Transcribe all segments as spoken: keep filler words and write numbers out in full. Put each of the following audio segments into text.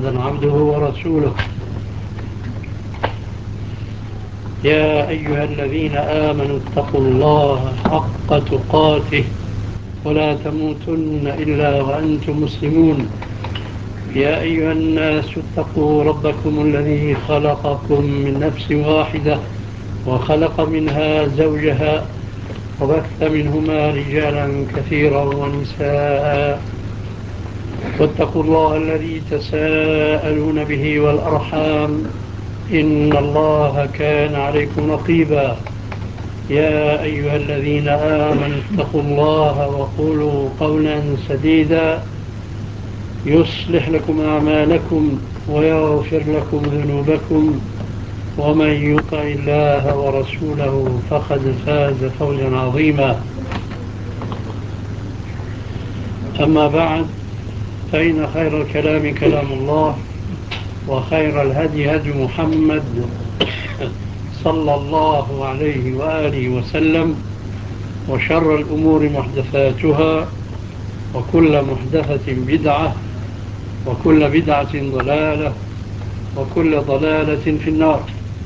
عبده ورسوله. يا أيها الذين آمنوا اتقوا الله حق تقاته ولا تموتن إلا وأنتم مسلمون. يا أيها الناس اتقوا ربكم الذي خلقكم من نفس واحدة وخلق منها زوجها وبث منهما رجالا كثيرا ونساء، واتقوا الله الذي تساءلون به والأرحام إن الله كان عليكم رقيبا. يا أيها الذين آمنوا اتقوا الله وقولوا قولا سديدا يصلح لكم أعمالكم ويغفر لكم ذنوبكم، ومن يطع الله ورسوله فقد فاز فوزا عظيما. أما بعد، فإن خير الكلام كلام الله، وخير الهدي هدي محمد صلى الله عليه وآله وسلم، وشر الأمور محدثاتها، وكل محدثة بدعة، وكل بدعة ضلالة، وكل ضلالة في النار.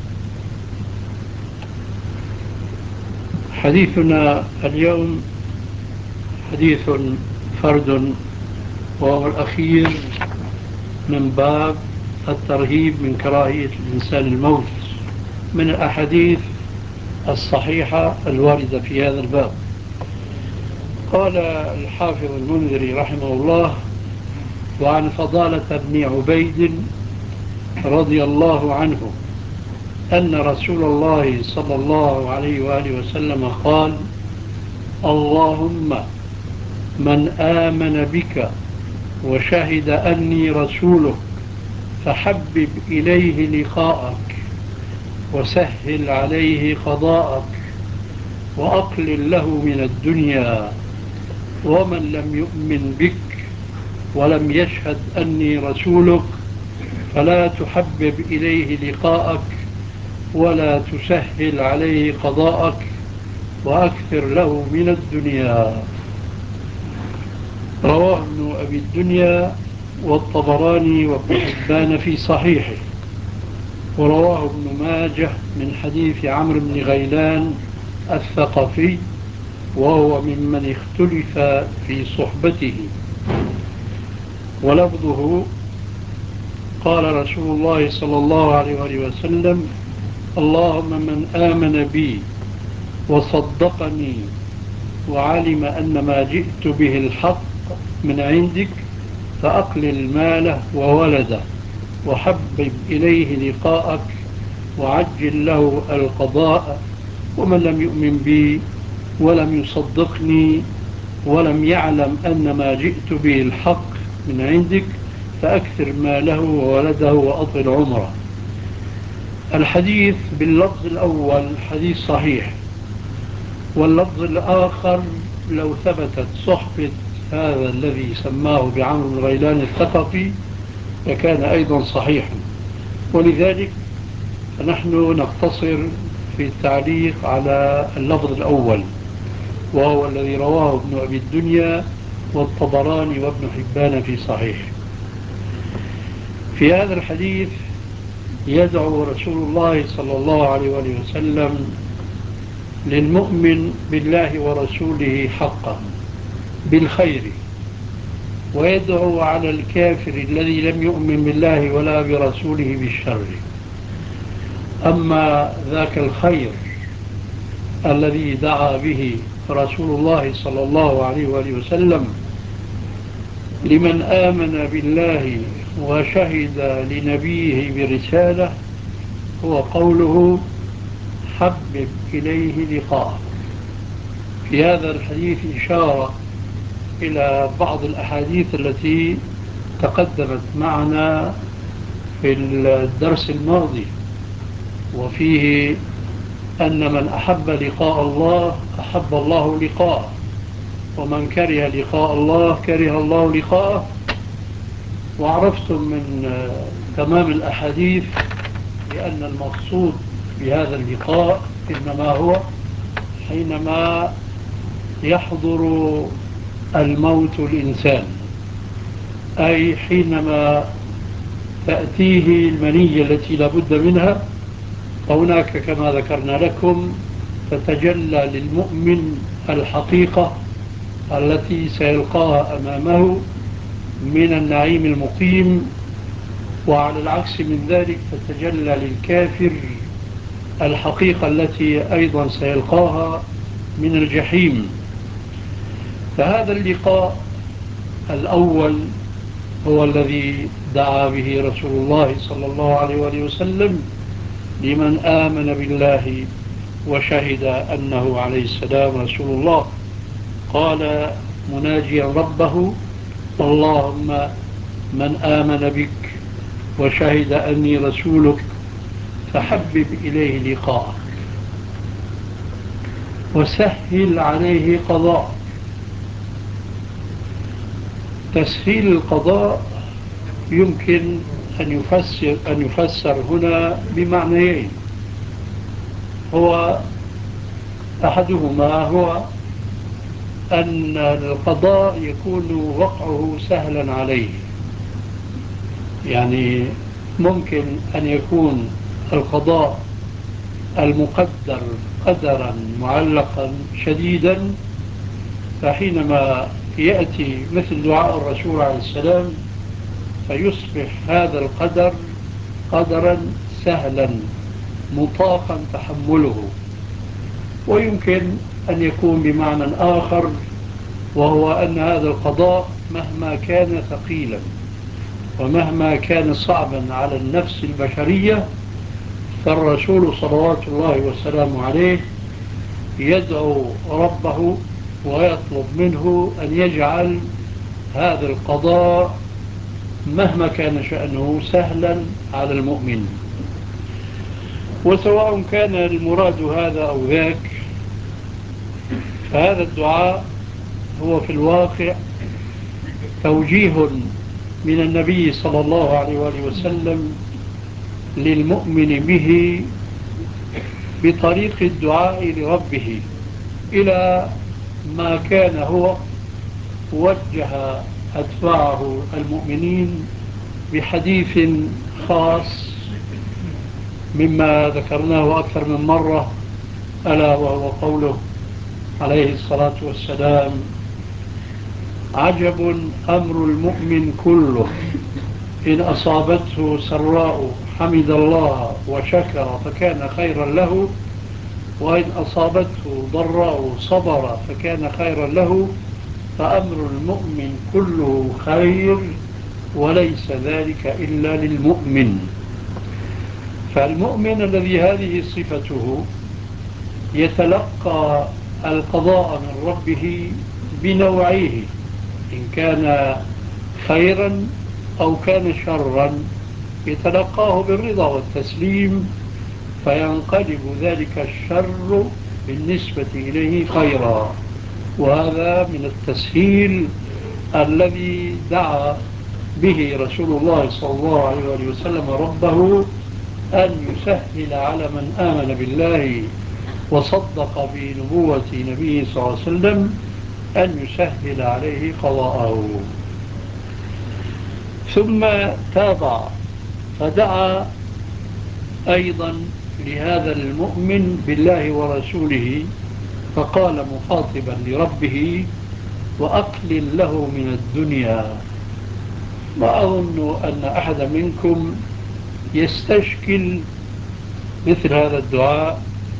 حديثنا اليوم حديث فرد، وهو الأخير من باب الترهيب من كراهية الإنسان الموت، من الأحاديث الصحيحة الواردة في هذا الباب. قال الحافظ المنذري رحمه الله: وعن فضالة بن عبيد رضي الله عنه أن رسول الله صلى الله عليه وآله وسلم قال: اللهم من آمن بك وشهد أني رسولك فحبب إليه لقاءك وسهل عليه قضاءك وأقلل له من الدنيا. ومن لم يؤمن بك ولم يشهد أني رسولك فلا تحبب إليه لقاءك ولا تسهل عليه قضاءك وأكثر له من الدنيا. رواه ابن أبي الدنيا والطبراني وابن حبان في صحيحه، ورواه ابن ماجه من حديث عمرو بن غيلان الثقفي، وهو ممن اختلف في صحبته. ولفظه: قال رسول الله صلى الله عليه وسلم: اللهم من آمن بي وصدقني وعلم أن ما جئت به الحق من عندك فأقلل ماله وولده وحبب إليه لقاءك وعجل له القضاء. ومن لم يؤمن بي ولم يصدقني ولم يعلم أن ما جئت به الحق من عندك فأكثر ماله وولده وأطل عمره. الحديث باللفظ الأول حديث صحيح، واللفظ الآخر لو ثبتت صحبة هذا الذي سماه بعمرو بن غيلان الثقفي فكان أيضا صحيحا. ولذلك فنحن نقتصر في التعليق على اللفظ الأول، وهو الذي رواه ابن أبي الدنيا والطبراني وابن حبان في صحيح. في هذا الحديث يدعو رسول الله صلى الله عليه وسلم للمؤمن بالله ورسوله حقا بالخير، ويدعو على الكافر الذي لم يؤمن بالله ولا برسوله بالشر. أما ذاك الخير الذي دعا به رسول الله صلى الله عليه وسلم لمن آمن بالله وشهد لنبيه برسالة هو قوله: حبب إليه لقاءه. في هذا الحديث إشارة إلى بعض الأحاديث التي تقدمت معنا في الدرس الماضي، وفيه أن من أحب لقاء الله أحب الله لقاءه، ومن كره لقاء الله كره الله لقاءه. وعرفتم من تمام الأحاديث بأن المقصود بهذا اللقاء إنما هو حينما يحضر الموت الإنسان، أي حينما تأتيه المنية التي لا بد منها، وهناك كما ذكرنا لكم تتجلى للمؤمن الحقيقة التي سيلقاها أمامه من النعيم المقيم، وعلى العكس من ذلك تتجلى للكافر الحقيقة التي أيضا سيلقاها من الجحيم. فهذا اللقاء الأول هو الذي دعا به رسول الله صلى الله عليه وآله وسلم لمن آمن بالله وشهد أنه عليه السلام رسول الله. قال مناجيا ربه: اللهم من آمن بك وشهد أني رسولك فحبب إليه لقاءك وسهل عليه قضاء. تسهيل القضاء يمكن أن يفسر, أن يفسر هنا بمعنيين. هو أحدهما هو أن القضاء يكون وقعه سهلا عليه، يعني ممكن أن يكون القضاء المقدر قدرا معلقا شديدا، فحينما يأتي مثل دعاء الرسول عليه السلام فيصبح هذا القدر قدرا سهلا مطاقا تحمله. ويمكن أن يكون بمعنى آخر، وهو أن هذا القضاء مهما كان ثقيلا ومهما كان صعبا على النفس البشرية، فالرسول صلوات الله وسلامه عليه يدعو ربه ويطلب منه أن يجعل هذا القضاء مهما كان شأنه سهلا على المؤمن. وسواء كان المراد هذا أو ذاك، فهذا الدعاء هو في الواقع توجيه من النبي صلى الله عليه وآله وسلم للمؤمن به بطريق الدعاء لربه إلى ما كان هو وجه أتباعه المؤمنين بحديث خاص مما ذكرناه أكثر من مرة، ألا وهو قوله عليه الصلاة والسلام: عجب أمر المؤمن كله، إن أصابته سراء حمد الله وشكر فكان خيرا له، وإن أصابته ضراء صبر فكان خيرا له، فأمر المؤمن كله خير وليس ذلك إلا للمؤمن. فالمؤمن الذي هذه صفته يتلقى القضاء من ربه بنوعيه، إن كان خيرا أو كان شرا يتلقاه بالرضا والتسليم، فينقلب ذلك الشر بالنسبة إليه خيرا. وهذا من التسهيل الذي دعا به رسول الله صلى الله عليه وسلم ربه أن يسهل على من آمن بالله وصدق بنبوة نبيه صلى الله عليه وسلم، أن يسهل عليه قضاءه. ثم تابع فدعا أيضا لهذا المؤمن بالله ورسوله، فقال مخاطبا لربه: وأقلل له من الدنيا. ما أظن أن أحد منكم يستشكل مثل هذا الدعاء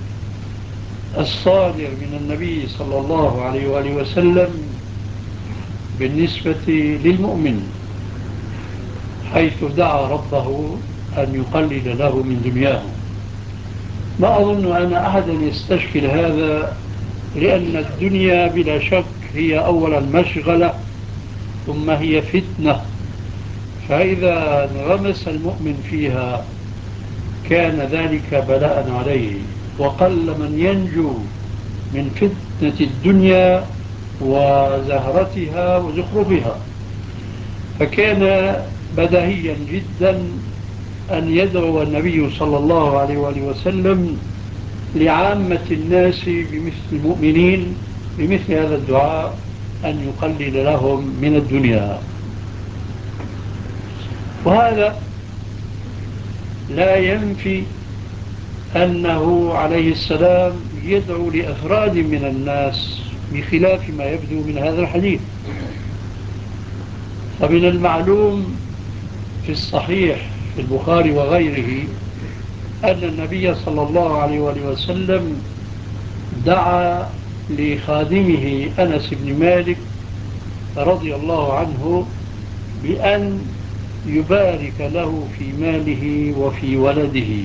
الصادر من النبي صلى الله عليه وآله وسلم بالنسبة للمؤمن، حيث دعا ربه أن يقلل له من دنياه. ما أظن أن أحدا يستشكل هذا، لأن الدنيا بلا شك هي أولا مشغلة، ثم هي فتنة، فإذا انغمس المؤمن فيها كان ذلك بلاء عليه، وقل من ينجو من فتنة الدنيا وزهرتها وزخرفها. فكان بديهيا جدا أن يدعو النبي صلى الله عليه وآله وسلم لعامة الناس بمثل المؤمنين بمثل هذا الدعاء، أن يقلل لهم من الدنيا. وهذا لا ينفي أنه عليه السلام يدعو لأفراد من الناس بخلاف ما يبدو من هذا الحديث. فمن المعلوم في الصحيح في البخاري وغيره أن النبي صلى الله عليه وآله وسلم دعا لخادمه أنس بن مالك رضي الله عنه بأن يبارك له في ماله وفي ولده،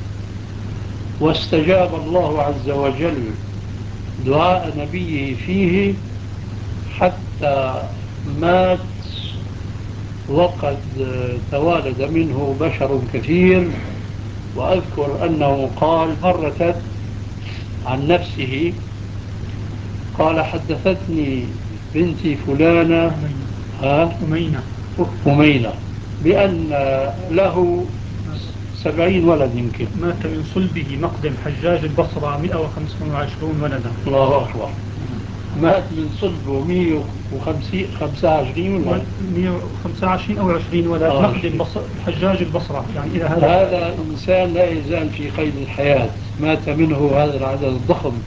واستجاب الله عز وجل دعاء نبيه فيه حتى مات وقد توالد منه بشر كثير. وأذكر أنه قال مرة عن نفسه، قال حدثتني بنتي فلانة أمينة أمينة بأن له سبعين ولد يمكن. مات من صلبه مقدم حجاج البصرة مئة وخمسة وعشرين ولدا. الله أكبر. مات من صلبه مئة وخمسة وعشرين ولا مئة وخمسة وعشرين أو عشرين ولد. آه مقدم بصر حجاج البصرة يعني إلى هذا. هذا إنسان لا يزال في قيد الحياة، مات منه هذا العدد الضخم.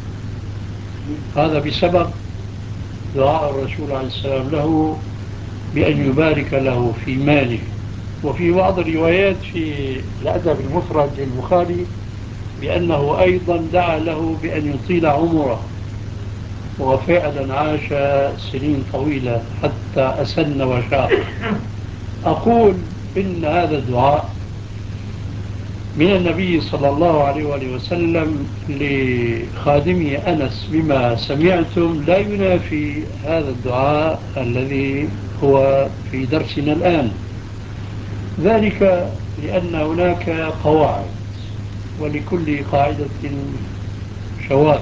هذا بسبب دعاء الرسول عليه السلام له بأن يبارك له في ماله. وفي بعض الروايات في الأدب المفرد للبخاري بأنه أيضا دعا له بأن يطيل عمره، وفعلا عاش سنين طويلة حتى أسن وشاء. أقول إن هذا الدعاء من النبي صلى الله عليه وآله وسلم لخادمه أنس بما سمعتم لا ينافي هذا الدعاء الذي هو في درسنا الآن، ذلك لأن هناك قواعد ولكل قاعدة شواذ.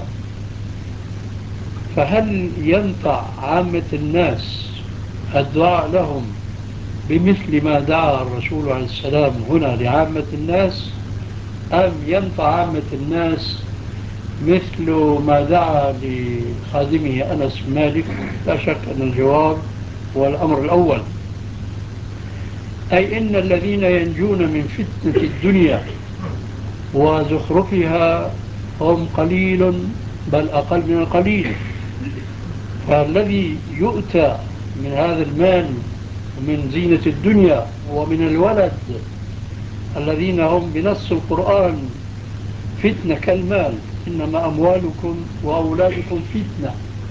فهل ينفع عامة الناس الدعاء لهم بمثل ما دعا الرسول عليه السلام هنا لعامة الناس، أم ينفع عامة الناس مثل ما دعا لخادمه أنس بن مالك؟ لا شك أن الجواب هو الأمر الأول، أي إن الذين ينجون من فتنة الدنيا وزخرفها هم قليل، بل أقل من القليل. فالذي يؤتى من هذا المال ومن زينة الدنيا ومن الولد الذين هم بنص القرآن فتنة كالمال، إنما أموالكم وأولادكم فتنة.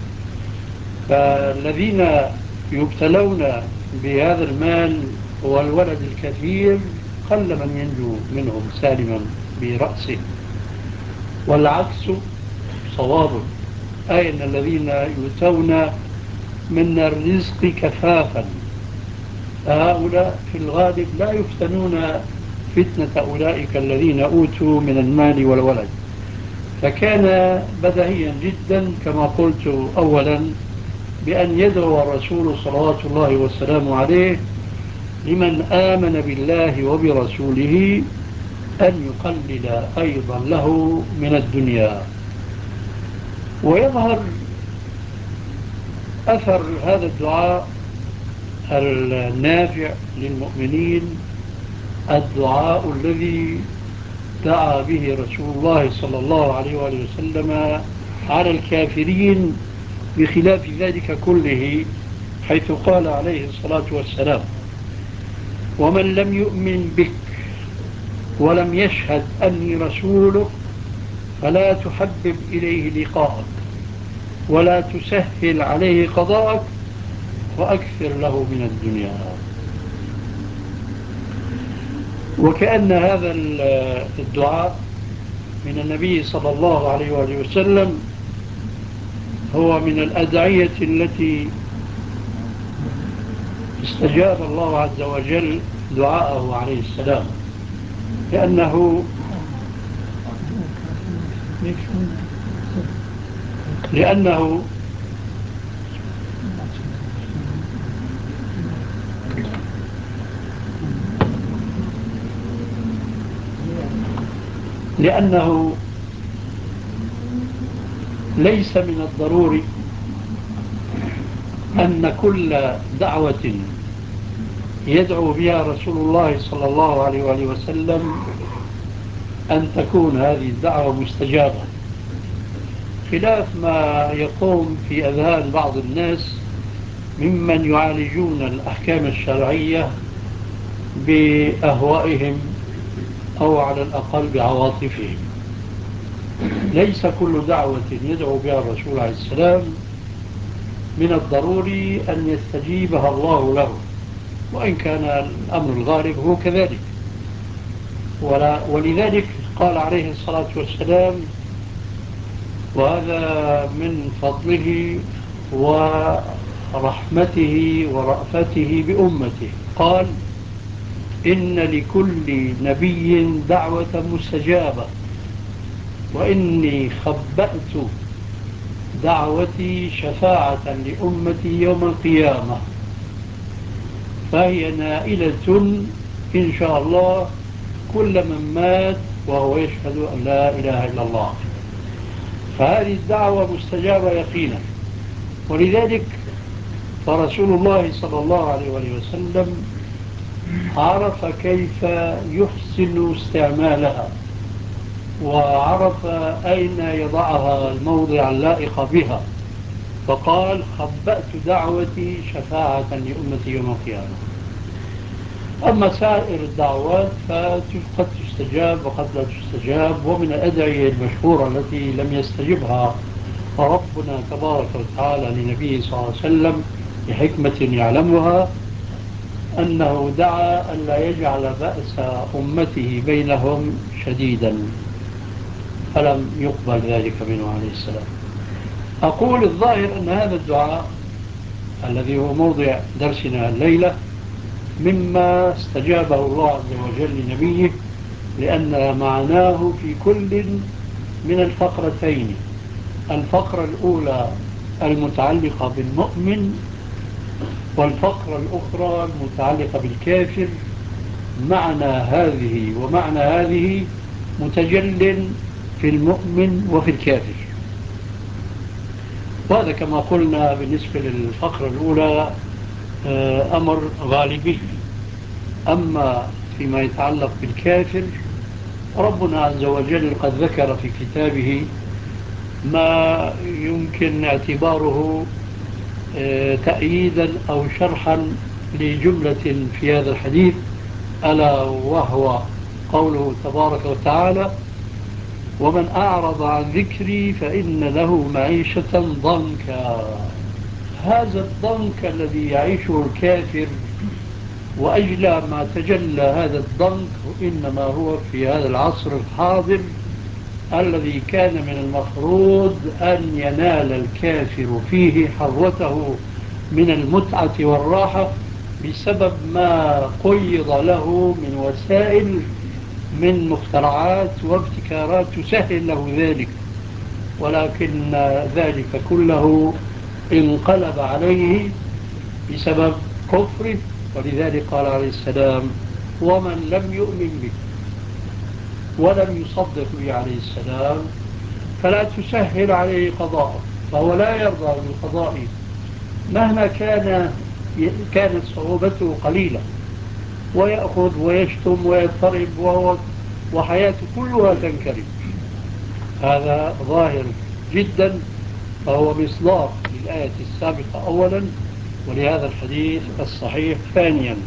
فالذين يبتلون بهذا المال والولد الكثير قل من ينجو منهم سالما برأسه، والعكس صواب، أي أن الذين يؤتون من الرزق كفافا هؤلاء في الغالب لا يفتنون فتنة أولئك الذين أوتوا من المال والولد. فكان بديهيا جدا كما قلت أولا بأن يدعو الرسول صلوات الله والسلام عليه لمن آمن بالله وبرسوله أن يقلل أيضا له من الدنيا. ويظهر أثر هذا الدعاء النافع للمؤمنين الدعاء الذي دعا به رسول الله صلى الله عليه وآله وسلم على الكافرين بخلاف ذلك كله، حيث قال عليه الصلاة والسلام: ومن لم يؤمن بك ولم يشهد أني رسولك فلا تحبب إليه لقاءك ولا تسهل عليه قضاءك وأكثر له من الدنيا. وكأن هذا الدعاء من النبي صلى الله عليه وآله وسلم هو من الأدعية التي استجاب الله عز وجل دعاءه عليه السلام، لأنه لأنه لأنه ليس من الضروري أن كل دعوة يدعو بها رسول الله صلى الله عليه وآله وسلم أن تكون هذه الدعوة مستجابة، خلاف ما يقوم في أذهان بعض الناس ممن يعالجون الأحكام الشرعية بأهوائهم أو على الأقل بعواطفهم. ليس كل دعوة يدعو بها الرسول عليه السلام من الضروري أن يستجيبها الله له، وإن كان الأمر الغالب هو كذلك. ولذلك قال عليه الصلاة والسلام، وهذا من فضله ورحمته ورأفته بأمته، قال: إن لكل نبي دعوة مستجابة، وإني خبأت دعوتي شفاعة لأمتي يوم القيامة، فهي نائلة إن شاء الله كل من مات وهو يشهد أن لا إله إلا الله. فهذه الدعوة مستجابة يقينا. ولذلك فرسول الله صلى الله عليه وسلم عرف كيف يحسن استعمالها، وعرف أين يضعها الموضع اللائق بها، فقال: خبأت دعوتي شفاعة لأمتي يوم القيامة. أما سائر الدعوات فقد تستجاب وقد لا تستجاب، ومن الأدعية المشهورة التي لم يستجبها ربنا تبارك وتعالى لنبيه صلى الله عليه وسلم بحكمة يعلمها، أنه دعا أن لا يجعل بأس أمته بينهم شديدا، فلم يقبل ذلك منه عليه السلام. أقول الظاهر أن هذا الدعاء الذي هو موضع درسنا الليلة مما استجابه الله عز وجل لنبيه، لأن معناه في كل من الفقرتين: الفقرة الأولى المتعلقة بالمؤمن، والفقرة الأخرى المتعلقة بالكافر. معنى هذه ومعنى هذه متجل في المؤمن وفي الكافر. وهذا كما قلنا بالنسبة للفقرة الأولى أمر غالبي. أما فيما يتعلق بالكافر، ربنا عز وجل قد ذكر في كتابه ما يمكن اعتباره تأييدا أو شرحا لجملة في هذا الحديث، ألا وهو قوله تبارك وتعالى: ومن أعرض عن ذكري فإن له معيشة ضنكا. هذا الضنك الذي يعيشه الكافر، وأجلى ما تجلى هذا الضنك إنما هو في هذا العصر الحاضر الذي كان من المفروض أن ينال الكافر فيه حظوته من المتعة والراحة بسبب ما قيض له من وسائل من مخترعات وابتكارات تسهل له ذلك، ولكن ذلك كله انقلب عليه بسبب كفره. ولذلك قال عليه السلام: ومن لم يؤمن بك ولم يصدق به عليه السلام فلا تسهل عليه قضاءه، فهو لا يرضى بالقضاء مهما كان كانت صعوبته قليلة، ويأخذ ويشتم ويضطرب وحياته كلها تنكرب. هذا ظاهر جدا، فهو مصداق للآية السابقة أولا، ولهذا الحديث الصحيح ثانيا: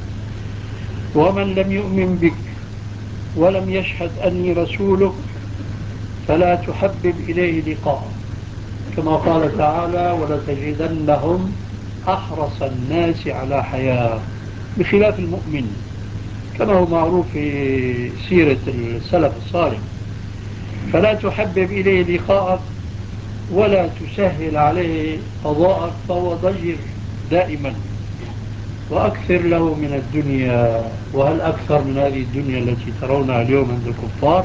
ومن لم يؤمن بك ولم يشهد أني رسولك فلا تحبب إليه لقاء، كما قال تعالى: ولتجدنهم أحرص الناس على حياة، بخلاف المؤمن كما هو معروف في سيرة السلف الصالح. فلا تحبب إليه لقاءك ولا تسهل عليه قضاءك، فهو ضجر دائما، وأكثر له من الدنيا. وهل أكثر من هذه الدنيا التي ترونها اليوم عند الكفار؟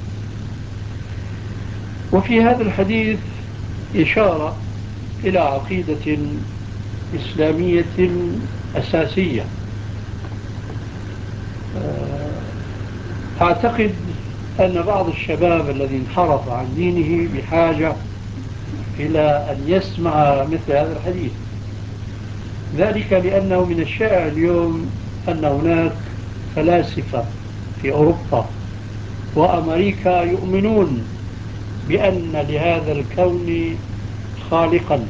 وفي هذا الحديث إشارة إلى عقيدة إسلامية أساسية. أعتقد أن بعض الشباب الذي انحرف عن دينه بحاجة إلى أن يسمع مثل هذا الحديث، ذلك لأنه من الشائع اليوم أن هناك فلاسفة في أوروبا وأمريكا يؤمنون بأن لهذا الكون خالقا،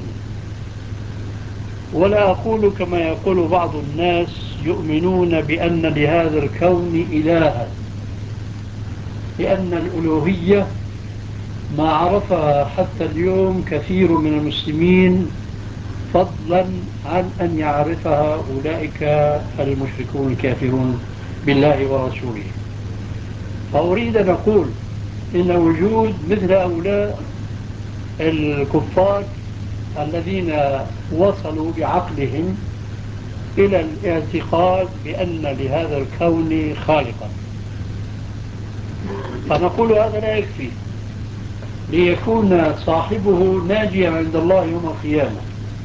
ولا أقول كما يقول بعض الناس يؤمنون بأن لهذا الكون إلها، لأن الألوهية ما عرفها حتى اليوم كثير من المسلمين، فضلا عن أن يعرفها أولئك المشركون الكافرون بالله ورسوله. فأريد أن أقول إن وجود مثل هؤلاء الكفار الذين وصلوا بعقلهم إلى الاعتقاد بأن لهذا الكون خالقا، فنقول هذا لا يكفي ليكون صاحبه ناجيا عند الله يوم القيامة،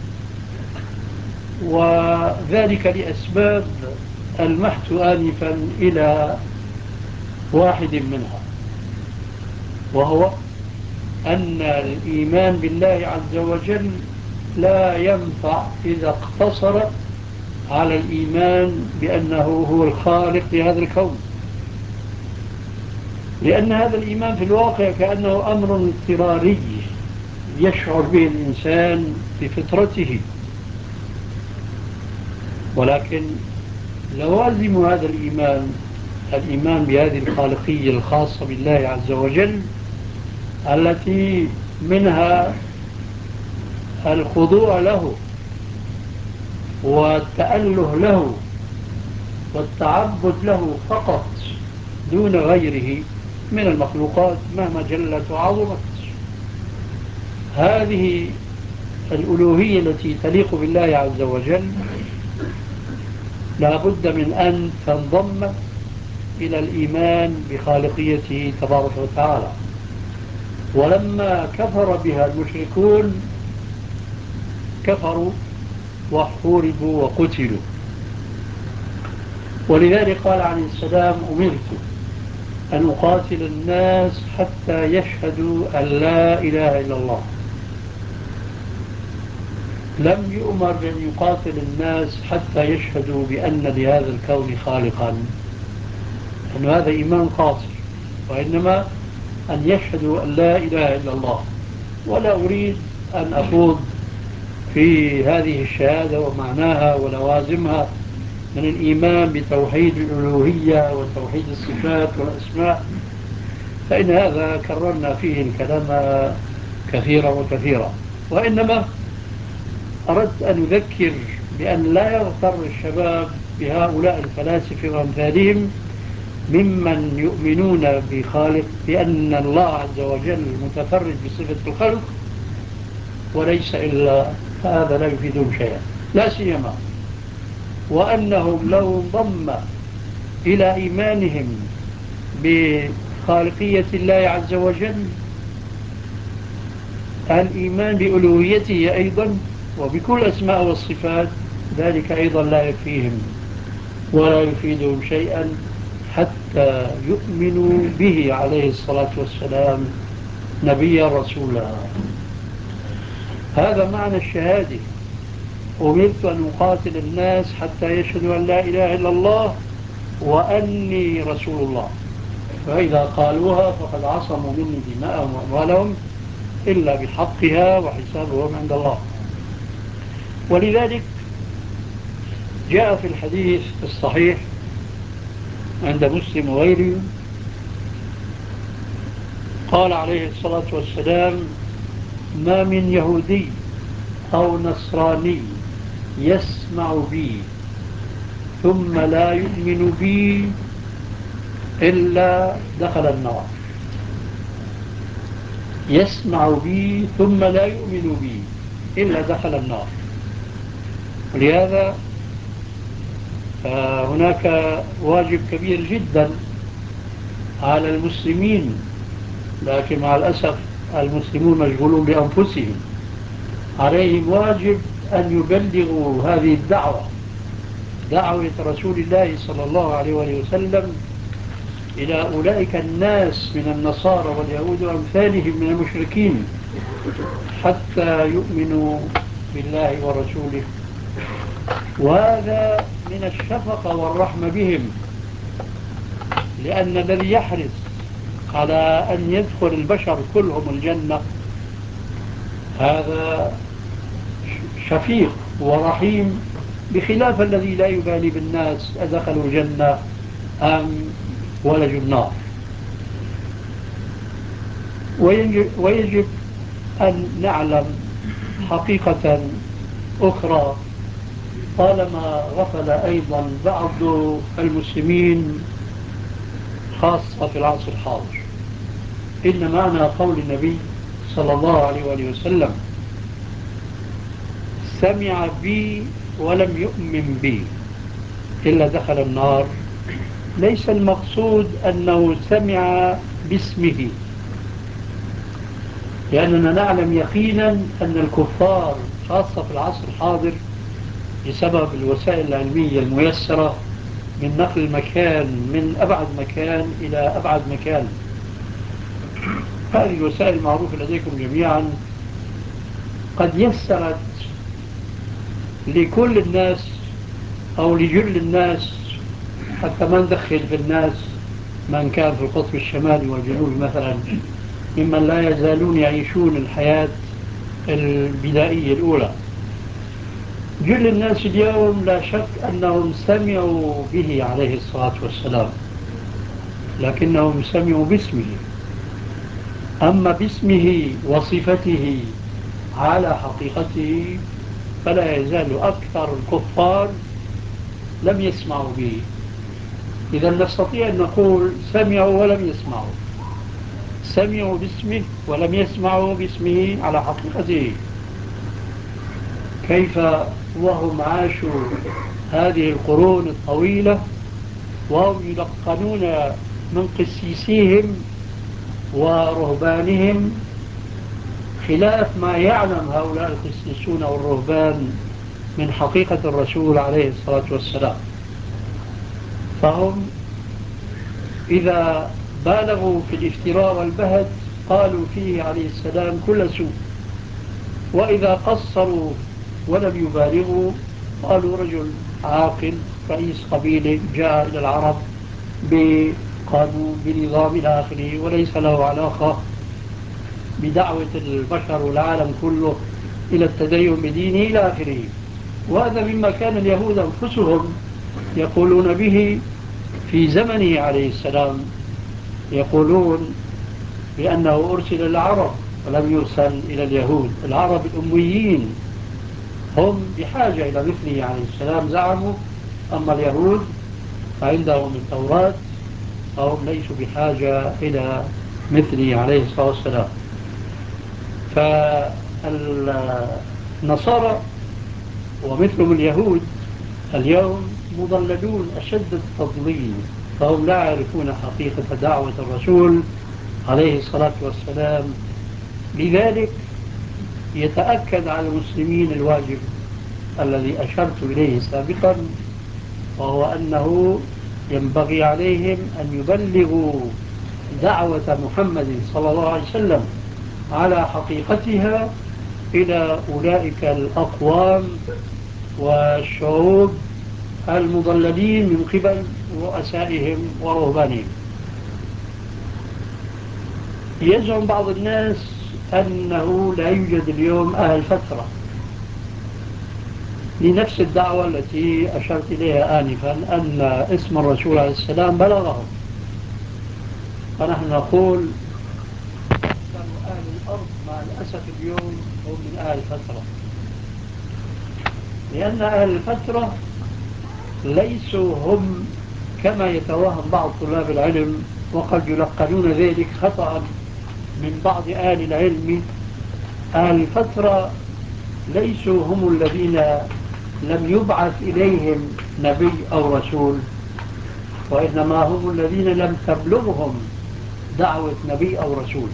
وذلك لأسباب ألمحت آنفا إلى واحد منها، وهو أن الإيمان بالله عز وجل لا ينفع إذا اقتصر على الإيمان بأنه هو الخالق لهذا الكون، لأن هذا الإيمان في الواقع كأنه أمر اضطراري يشعر به الإنسان بفطرته، ولكن لوازم هذا الإيمان الإيمان بهذه الخالقية الخاصة بالله عز وجل، التي منها الخضوع له والتأله له والتعبد له فقط دون غيره من المخلوقات مهما جلت وعظمت. هذه الألوهية التي تليق بالله عز وجل لا بد من أن تنضم إلى الإيمان بخالقيته تبارك وتعالى. ولما كفر بها المشركون كفروا وحوربوا وقتلوا، ولذلك قال عليه السلام: أمرت أن أقاتل الناس حتى يشهدوا أن لا إله إلا الله. لم يؤمر بأن يقاتل الناس حتى يشهدوا بأن لهذا الكون خالقا، أن هذا إيمان قاصر، وإنما أن يشهدوا أن لا إله إلا الله. ولا أريد أن أخوض في هذه الشهادة ومعناها ولوازمها من الإيمان بتوحيد الألوهية وتوحيد الصفات والأسماء، فإن هذا كررنا فيه الكلام كثيرا وكثيرا. وإنما أردت أن أذكر بأن لا يغتر الشباب بهؤلاء الفلاسفة وأمثالهم ممن يؤمنون بخالق بأن الله عز وجل متفرد بصفة الخلق وليس إلا هذا، لا يفيدهم شيئا، لا سيما وأنهم لو انضم إلى إيمانهم بخالقية الله عز وجل الإيمان بألوهيته أيضا وبكل أسماء والصفات، ذلك أيضا لا يكفيهم ولا يفيدهم شيئا حتى يؤمنوا به عليه الصلاة والسلام نبيا رسولا. هذا معنى الشهادة: أمرت أن أقاتل الناس حتى يشهدوا أن لا إله إلا الله وأني رسول الله، فإذا قالوها فقد عصموا مني دماءهم وأموالهم إلا بحقها وحسابهم عند الله. ولذلك جاء في الحديث الصحيح عند مسلم وغيره قال عليه الصلاة والسلام: ما من يهودي أو نصراني يسمع بي ثم لا يؤمن بي إلا دخل النار. يسمع بي ثم لا يؤمن بي إلا دخل النار. ولهذا هناك واجب كبير جدا على المسلمين، لكن مع الأسف المسلمون مشغولون بأنفسهم. عليهم واجب أن يبلغوا هذه الدعوة، دعوة رسول الله صلى الله عليه وسلم إلى أولئك الناس من النصارى واليهود وأمثالهم من المشركين، حتى يؤمنوا بالله ورسوله وهذا من الشفقة والرحمة بهم، لأن الذي يحرص على أن يدخل البشر كلهم الجنة هذا شفيق ورحيم، بخلاف الذي لا يبالي بالناس أدخلوا الجنة أم ولجوا النار. ويجب, ويجب أن نعلم حقيقة أخرى، طالما غفل أيضا بعض المسلمين خاصة في العصر الحاضر، إن معنى قول النبي صلى الله عليه وآله وسلم سمع بي ولم يؤمن بي إلا دخل النار، ليس المقصود أنه سمع باسمه، لأننا نعلم يقينا أن الكفار خاصة في العصر الحاضر بسبب الوسائل العلمية الميسرة من نقل المكان من أبعد مكان إلى أبعد مكان، هذه الوسائل المعروفة لديكم جميعا قد يسرت لكل الناس أو لجل الناس، حتى ما ندخل في الناس من كان في القطب الشمالي والجنوبي مثلا ممن لا يزالون يعيشون الحياة البدائية الأولى. جل الناس اليوم لا شك أنهم سمعوا به عليه الصلاة والسلام، لكنهم سمعوا باسمه، أما باسمه وصفته على حقيقته فلا يزال أكثر الكفار لم يسمعوا به. إذا نستطيع أن نقول سمعوا ولم يسمعوا، سمعوا باسمه ولم يسمعوا باسمه على حقيقته. كيف وهم عاشوا هذه القرون الطويلة وهم يلقنون من قسيسيهم ورهبانهم خلاف ما يعلم هؤلاء القسيسون والرهبان من حقيقة الرسول عليه الصلاة والسلام. فهم إذا بالغوا في الافتراء والبهت قالوا فيه عليه السلام كل سوء، وإذا قصروا ولم يبالغوا قالوا رجل عاقل رئيس قبيلة جاء إلى العرب بقانون بنظام إلى آخره، وليس له علاقة بدعوة البشر والعالم كله إلى التدين بدينه إلى آخره. وهذا مما كان اليهود أنفسهم يقولون به في زمنه عليه السلام، يقولون بأنه أرسل إلى العرب ولم يرسل إلى اليهود. العرب الأميين هم بحاجة إلى مثله عليه السلام زعموا، أما اليهود فعندهم التوراة فهم ليسوا بحاجة إلى مثله عليه الصلاة والسلام. فالنصارى ومثلهم اليهود اليوم مضللون أشد التضليل، فهم لا يعرفون حقيقة دعوة الرسول عليه الصلاة والسلام. لذلك يتأكد على المسلمين الواجب الذي أشرت إليه سابقا، وهو أنه ينبغي عليهم أن يبلغوا دعوة محمد صلى الله عليه وسلم على حقيقتها إلى أولئك الأقوام والشعوب المضللين من قبل رؤسائهم ورهبانهم. يزعم بعض الناس أنه لا يوجد اليوم أهل فترة لنفس الدعوة التي أشرت إليها آنفا، أن اسم الرسول عليه السلام بلغهم. فنحن نقول أكثر أهل الأرض مع الأسف اليوم هم من أهل الفترة، لأن أهل الفترة ليسوا هم كما يتوهم بعض طلاب العلم، وقد يلقنون ذلك خطأ من بعض أهل العلم. أهل الفترة ليسوا هم الذين لم يبعث إليهم نبي أو رسول، وإنما هم الذين لم تبلغهم دعوة نبي أو رسول.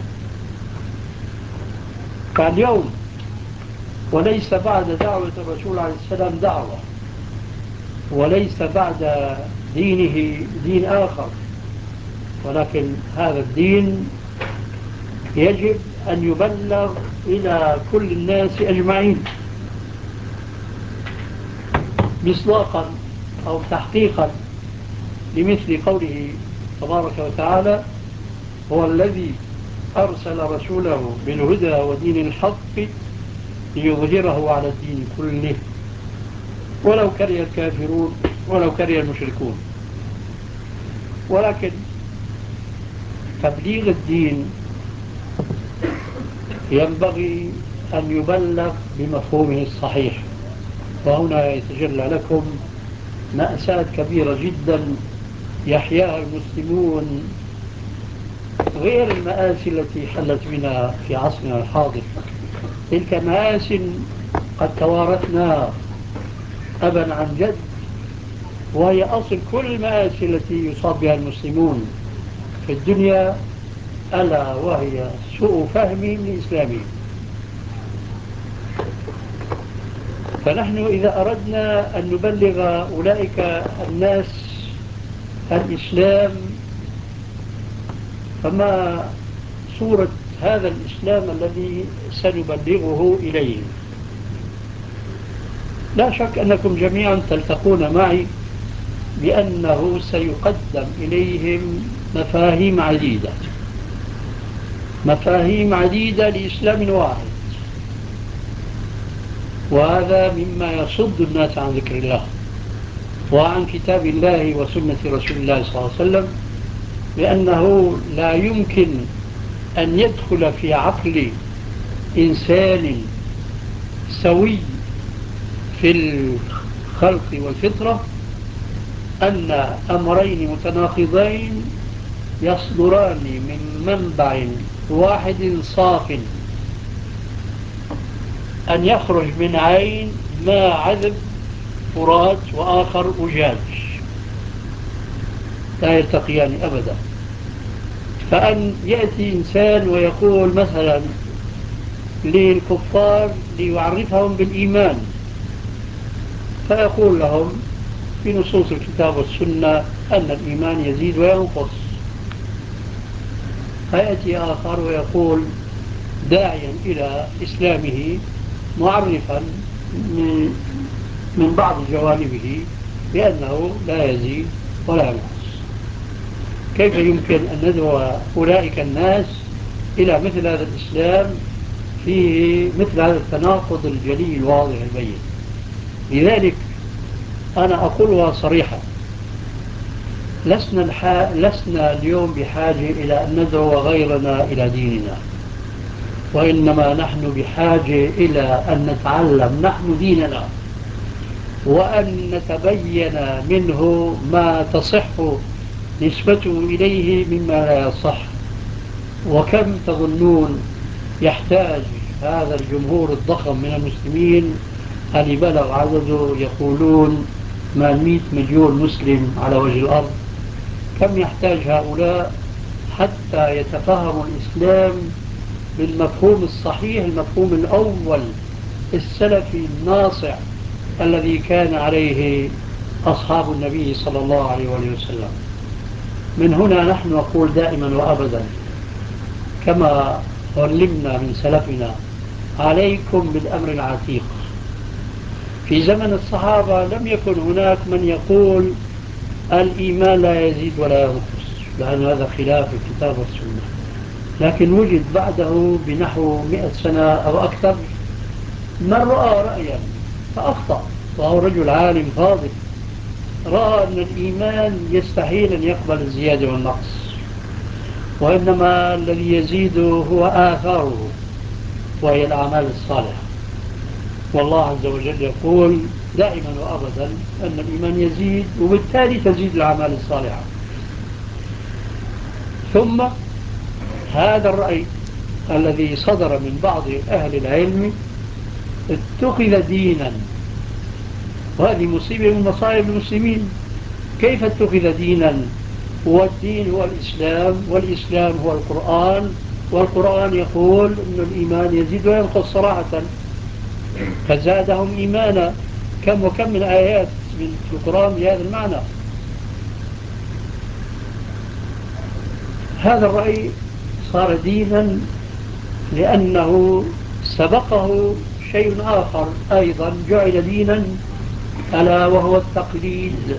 فاليوم وليس بعد دعوة الرسول عليه السلام دعوة، وليس بعد دينه دين آخر، ولكن هذا الدين يجب أن يبلغ إلى كل الناس أجمعين. مصداقا أو تحقيقا لمثل قوله تبارك وتعالى: هو الذي أرسل رسوله بالهدى ودين الحق ليظهره على الدين كله ولو كره الكافرون ولو كره المشركون. ولكن تبليغ الدين ينبغي أن يبلغ بمفهومه الصحيح. وهنا يتجلى لكم مأساة كبيرة جدا يحياها المسلمون غير المآسي التي حلت بنا في عصرنا الحاضر. تلك مآس قد توارثناها أبا عن جد، وهي أصل كل المآسي التي يصاب بها المسلمون في الدنيا، ألا وهي سوء فهمهم لإسلامهم. فنحن إذا أردنا أن نبلغ أولئك الناس الإسلام، فما صورة هذا الإسلام الذي سنبلغه إليهم؟ لا شك أنكم جميعا تلتقون معي بأنه سيقدم إليهم مفاهيم عديدة مفاهيم عديدة لإسلام واحد، وهذا مما يصد الناس عن ذكر الله وعن كتاب الله وسنة رسول الله صلى الله عليه وسلم، لأنه لا يمكن أن يدخل في عقل إنسان سوي في الخلق والفطرة أن أمرين متناقضين يصدران من منبع واحد صاف، أن يخرج من عين ما عذب فرات وآخر أجاج، لا يلتقيان أبدا. فأن يأتي إنسان ويقول مثلا للكفار ليعرفهم بالإيمان، فيقول لهم في نصوص الكتاب والسنة أن الإيمان يزيد وينقص، فيأتي آخر ويقول داعيا إلى إسلامه معرفا من بعض جوانبه بأنه لا يزيد ولا ينقص. كيف يمكن أن ندعو أولئك الناس إلى مثل هذا الإسلام فيه مثل هذا التناقض الجلي الواضح البين؟ لذلك أنا أقولها صريحة، لسنا, الح... لسنا اليوم بحاجة إلى أن ندعو غيرنا إلى ديننا، وإنما نحن بحاجة إلى أن نتعلم نحن ديننا وأن نتبين منه ما تصح نسبته إليه مما لا يصح. وكم تظنون يحتاج هذا الجمهور الضخم من المسلمين اللي بلغ عدده يقولون ما مئة مليون مسلم على وجه الأرض، كم يحتاج هؤلاء حتى يتفهموا الإسلام بالمفهوم الصحيح، المفهوم الأول السلفي الناصع الذي كان عليه أصحاب النبي صلى الله عليه وسلم. من هنا نحن نقول دائما وأبدا كما علمنا من سلفنا: عليكم بالأمر العتيق. في زمن الصحابة لم يكن هناك من يقول الإيمان لا يزيد ولا ينقص، لأن هذا خلاف الكتاب والسنة. لكن وجد بعده بنحو مئة سنة أو أكثر من رأى رأيا فأخطأ، وهو رجل عالم فاضل، رأى أن الإيمان يستحيل أن يقبل الزيادة والنقص، وإنما الذي يزيد هو آثاره وهي الأعمال الصالحة. والله عز وجل يقول دائما وأبدا أن الإيمان يزيد، وبالتالي تزيد الأعمال الصالحة. ثم هذا الرأي الذي صدر من بعض أهل العلم اتخذ دينا، وهذه مصيبة من مصائب المسلمين. كيف اتخذ دينا والدين هو الإسلام، والإسلام هو القرآن، والقرآن يقول أن الإيمان يزيد وينقص صراحة، فزادهم إيمانا. كم وكم من آيات في القرآن بهذا المعنى. هذا الرأي صار دينا لأنه سبقه شيء آخر أيضا جعل دينا، ألا وهو التقليد.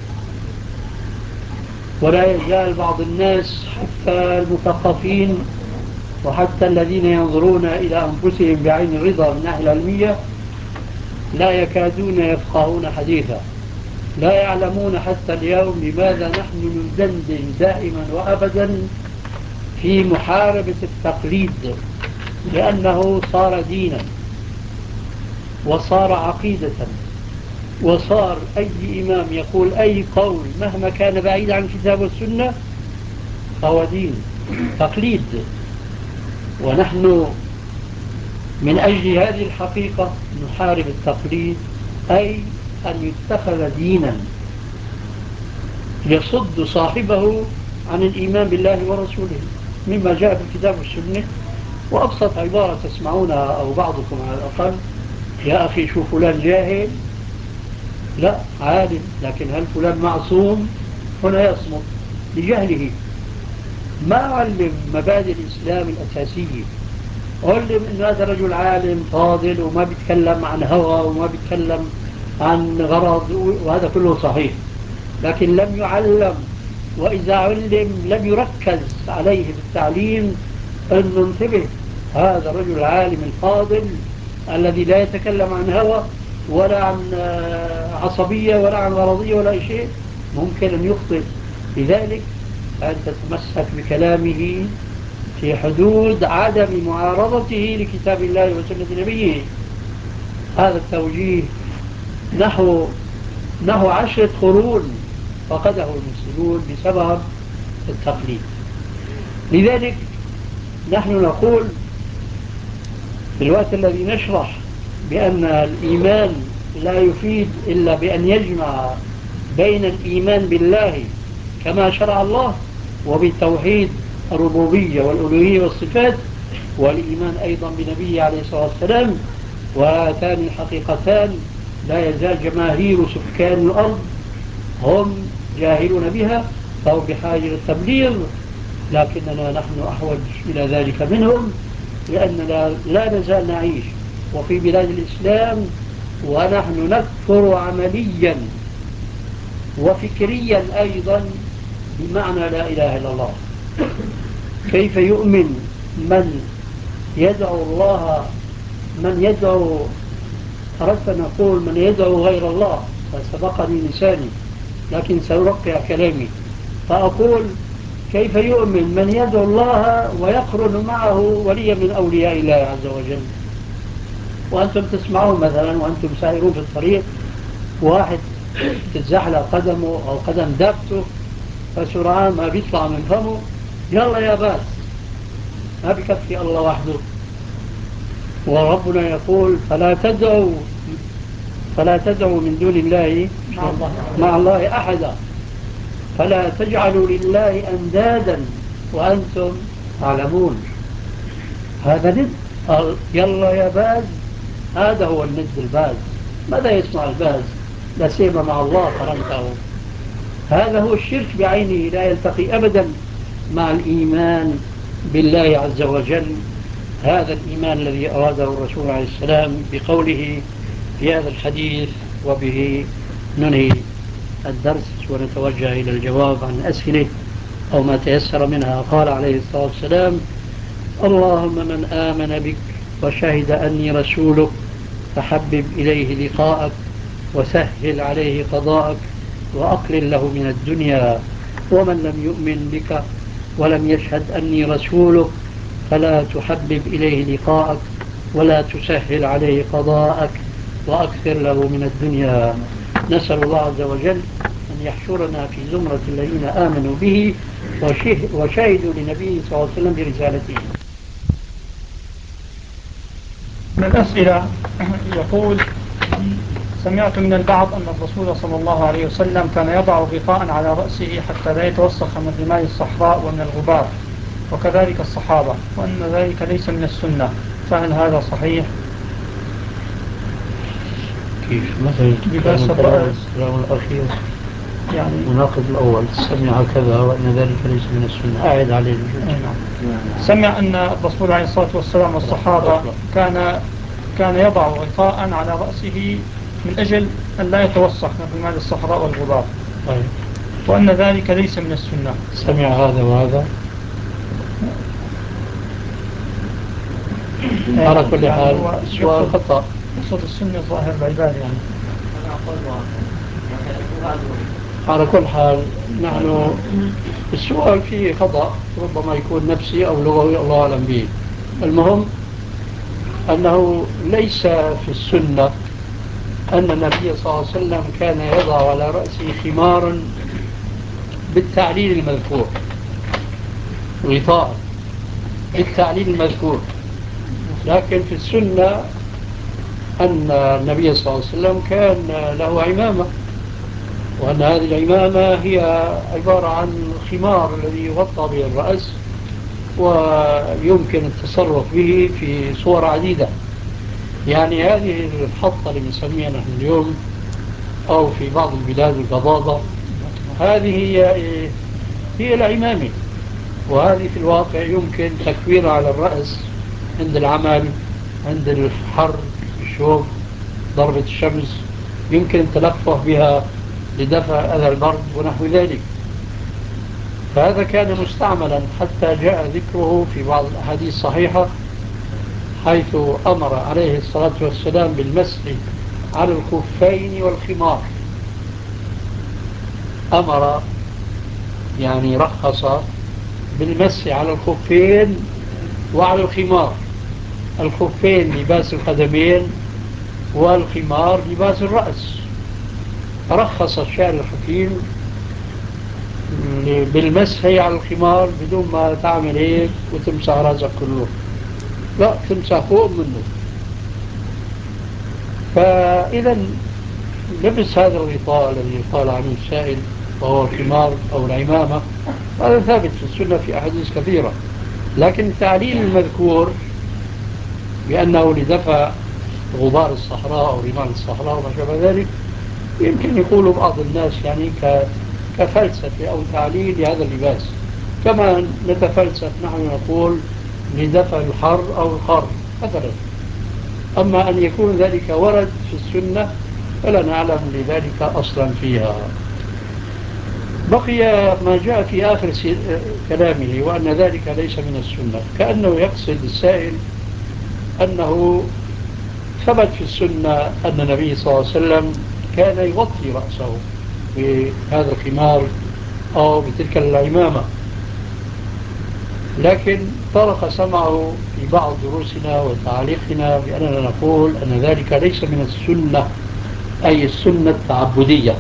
ولا يزال بعض الناس حتى المثقفين وحتى الذين ينظرون إلى أنفسهم بعين الرضا من الناحية العلمية لا يكادون يفقهون حديثا، لا يعلمون حتى اليوم لماذا نحن ندندن دائما وأبدا في محاربة التقليد، لأنه صار دينا وصار عقيدة، وصار أي إمام يقول أي قول مهما كان بعيد عن الكتاب والسنة فهو دين تقليد. ونحن من أجل هذه الحقيقة نحارب التقليد، أي أن يتخذ دينا يصد صاحبه عن الإيمان بالله ورسوله مما جاء في الكتاب والسنة. وأبسط عبارة تسمعونها أو بعضكم على الأقل: يا أخي شو فلان جاهل؟ لا، عالم، لكن هل فلان معصوم؟ هنا يصمت لجهله، ما علم مبادئ الإسلام الأساسية. علم أن هذا رجل عالم فاضل وما بيتكلم عن هوى وما بيتكلم عن غرض، وهذا كله صحيح، لكن لم يعلم. وإذا علم لم يركز عليه في التعليم أنه انتبه، هذا الرجل العالم الفاضل الذي لا يتكلم عن هوى ولا عن عصبية ولا عن غرضية ولا شيء، ممكن أن يخطئ. لذلك أن تتمسك بكلامه في حدود عدم معارضته لكتاب الله وسنة نبيه. هذا التوجيه نحو نحو عشرة قرون فقده المسلمون بسبب التقليد. لذلك نحن نقول في الوقت الذي نشرح بأن الإيمان لا يفيد إلا بأن يجمع بين الإيمان بالله كما شرع الله وبتوحيد الربوبية والألوهية والصفات، والإيمان أيضا بنبيه عليه الصلاة والسلام، وهاتان الحقيقتان لا يزال جماهير سكان الأرض هم جاهلون بها، فهم بحاجة للتبليغ، لكننا نحن أحوج إلى ذلك منهم، لأننا لا نزال نعيش وفي بلاد الإسلام ونحن نكفر عمليا وفكريا أيضا بمعنى لا إله إلا الله. كيف يؤمن من يدعو الله، من يدعو، أردت أن أقول من يدعو غير الله فسبقني لساني لكن سأرقع كلامي فأقول كيف يؤمن من يدعو الله ويقرن معه وليا من أولياء الله عز وجل؟ وأنتم تسمعون مثلا وأنتم سائرون في الطريق واحد تتزحلق قدمه أو قدم دابته فسرعان ما بيطلع من فمه يلا يا باس، ما بكفي الله وحده. وربنا يقول فلا تدعوا فلا تدعوا من دون الله مع الله, مع الله أحدا، فلا تجعلوا لله أندادا وأنتم تعلمون. هذا ند يلا يا باز، هذا هو الند الباز. ماذا يصنع الباز؟ لا سيما مع الله قرنته. هذا هو الشرك بعينه، لا يلتقي أبدا مع الإيمان بالله عز وجل. هذا الإيمان الذي أراده الرسول عليه السلام بقوله في هذا الحديث، وبه ننهي الدرس ونتوجه إلى الجواب عن الأسئلة أو ما تيسر منها. قال عليه الصلاة والسلام: اللهم من آمن بك وشهد أني رسولك فحبب إليه لقاءك وسهل عليه قضاءك وأقلل له من الدنيا، ومن لم يؤمن بك ولم يشهد أني رسولك فلا تحبب إليه لقاءك ولا تسهل عليه قضاءك وأكثر له من الدنيا. نسأل الله عز وجل أن يحشرنا في زمرة الذين آمنوا به وشهدوا لنبيه صلى الله عليه وسلم برسالته. من الأسئلة يقول: سمعت من البعض أن الرسول صلى الله عليه وسلم كان يضع غطاء على رأسه حتى لا يتوسخ من رمال الصحراء ومن الغبار، وكذلك الصحابة، وأن ذلك ليس من السنة، فهل هذا صحيح؟ كيف مثلا الكلام الأخير يعني مناقض الأول، سمع كذا وأن ذلك ليس من السنة، أعد عليه الجملة. سمع أن الرسول عليه الصلاة والسلام والصحابة كان كان يضع غطاء على رأسه من أجل أن لا يتوسخ من رمال الصحراء والغبار. طيب. وأن ذلك ليس من السنة. سمع هذا وهذا. على كل حال السؤال خطأ. يقصد السنة ظاهر العباد يعني. على كل حال نحن السؤال فيه خطأ ربما يكون نفسي أو لغوي الله أعلم به. المهم أنه ليس في السنة أن النبي صلى الله عليه وسلم كان يضع على رأسه خمارا بالتعليل المذكور، غطاء بالتعليل المذكور. لكن في السنة أن النبي صلى الله عليه وسلم كان له عمامة، وأن هذه العمامة هي عبارة عن خمار الذي يغطى به الرأس ويمكن التصرف به في صور عديدة. يعني هذه الحطة اللي نسميها نحن اليوم أو في بعض البلاد القضاضة، هذه هي هي العمامة، وهذه في الواقع يمكن تكويرها على الرأس عند العمل، عند الحر، الشوب، ضربة الشمس، يمكن التلفه بها لدفع أذى البرد ونحو ذلك. فهذا كان مستعملا حتى جاء ذكره في بعض الأحاديث الصحيحة حيث أمر عليه الصلاة والسلام بالمسح على الخفين والخمار. أمر يعني رخص بالمسح على الخفين وعلى الخمار. الخفين لباس القدمين والخمار لباس الرأس. رخص الشارع الحكيم بالمسح على الخمار بدون ما تعمل هيك وتمسح راسك كله، لا، تمسح فوق منه. فإذا لبس هذا الغطاء الذي قال عنه السائل وهو الخمار أو العمامة هذا ثابت في السنة في أحاديث كثيرة، لكن التعليل المذكور بأنه لدفع غبار الصحراء أو رمال الصحراء وما شابه ذلك يمكن يقول بعض الناس يعني كفلسفة أو تعليل لهذا اللباس، كما نتفلسف نحن نقول لدفع الحر أو الحر مثلا. أما أن يكون ذلك ورد في السنة فلا نعلم لذلك أصلا فيها. بقي ما جاء في آخر كلامه وأن ذلك ليس من السنة، كأنه يقصد السائل أنه ثبت في السنة أن النبي صلى الله عليه وسلم كان يغطي رأسه بهذا الخمار أو بتلك العمامة، لكن طرق سمعه في بعض دروسنا وتعليقنا بأننا نقول أن ذلك ليس من السنة، أي السنة التعبدية.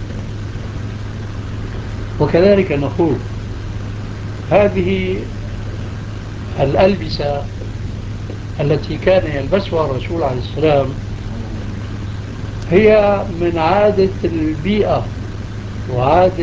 وكذلك نقول هذه الألبسة التي كان يلبسها الرسول عليه السلام هي من عادة البيئة وعادة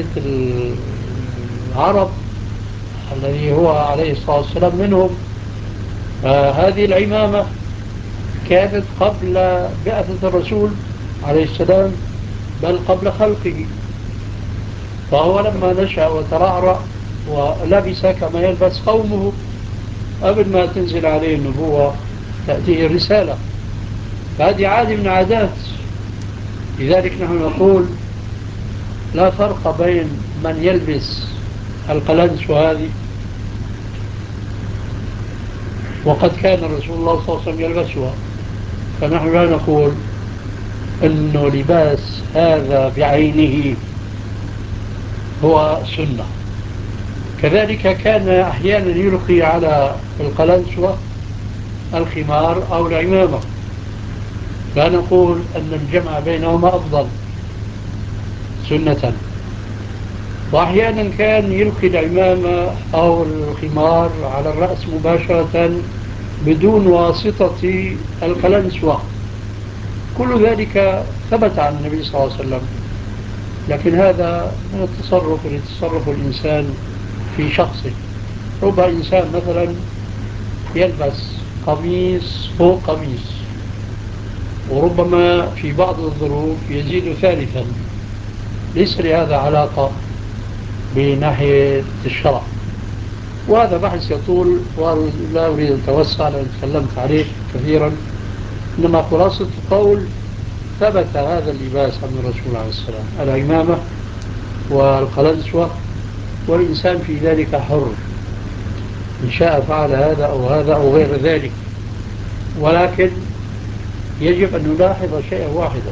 العرب الذي هو عليه الصلاة والسلام منهم. هذه العمامة كانت قبل بعثة الرسول عليه السلام بل قبل خلقه، فهو لما نشأ وترعرع ولبس كما يلبس قومه قبل ما تنزل عليه النبوة تأتيه الرسالة، فهذه عادة من عادات. لذلك نحن نقول لا فرق بين من يلبس القلنس هذه وقد كان الرسول الله صلى الله عليه وسلم يلبسها، فنحن لا نقول أنه لباس هذا بعينه هو سنة. كذلك كان أحيانا يلقي على القلنسوة الخمار أو العمامة، لا نقول أن الجمع بينهما أفضل سنة. وأحيانا كان يلقي العمامة أو الخمار على الرأس مباشرة بدون واسطة القلنسوة. كل ذلك ثبت عن النبي صلى الله عليه وسلم، لكن هذا من التصرف اللي يتصرف الإنسان في شخصه. رب إنسان مثلا يلبس قميص فوق قميص، وربما في بعض الظروف يزيد ثالثا، ليس لهذا علاقة بناحية الشرع، وهذا بحث يطول ولا أريد أن أتوسع لأن تكلمت عليه كثيرا. إنما خلاصة القول ثبت هذا اللباس عن الرسول عليه السلام، العمامة والقلنسوة، والإنسان في ذلك حر، إن شاء فعل هذا أو هذا أو غير ذلك. ولكن يجب أن نلاحظ شيئا واحدا،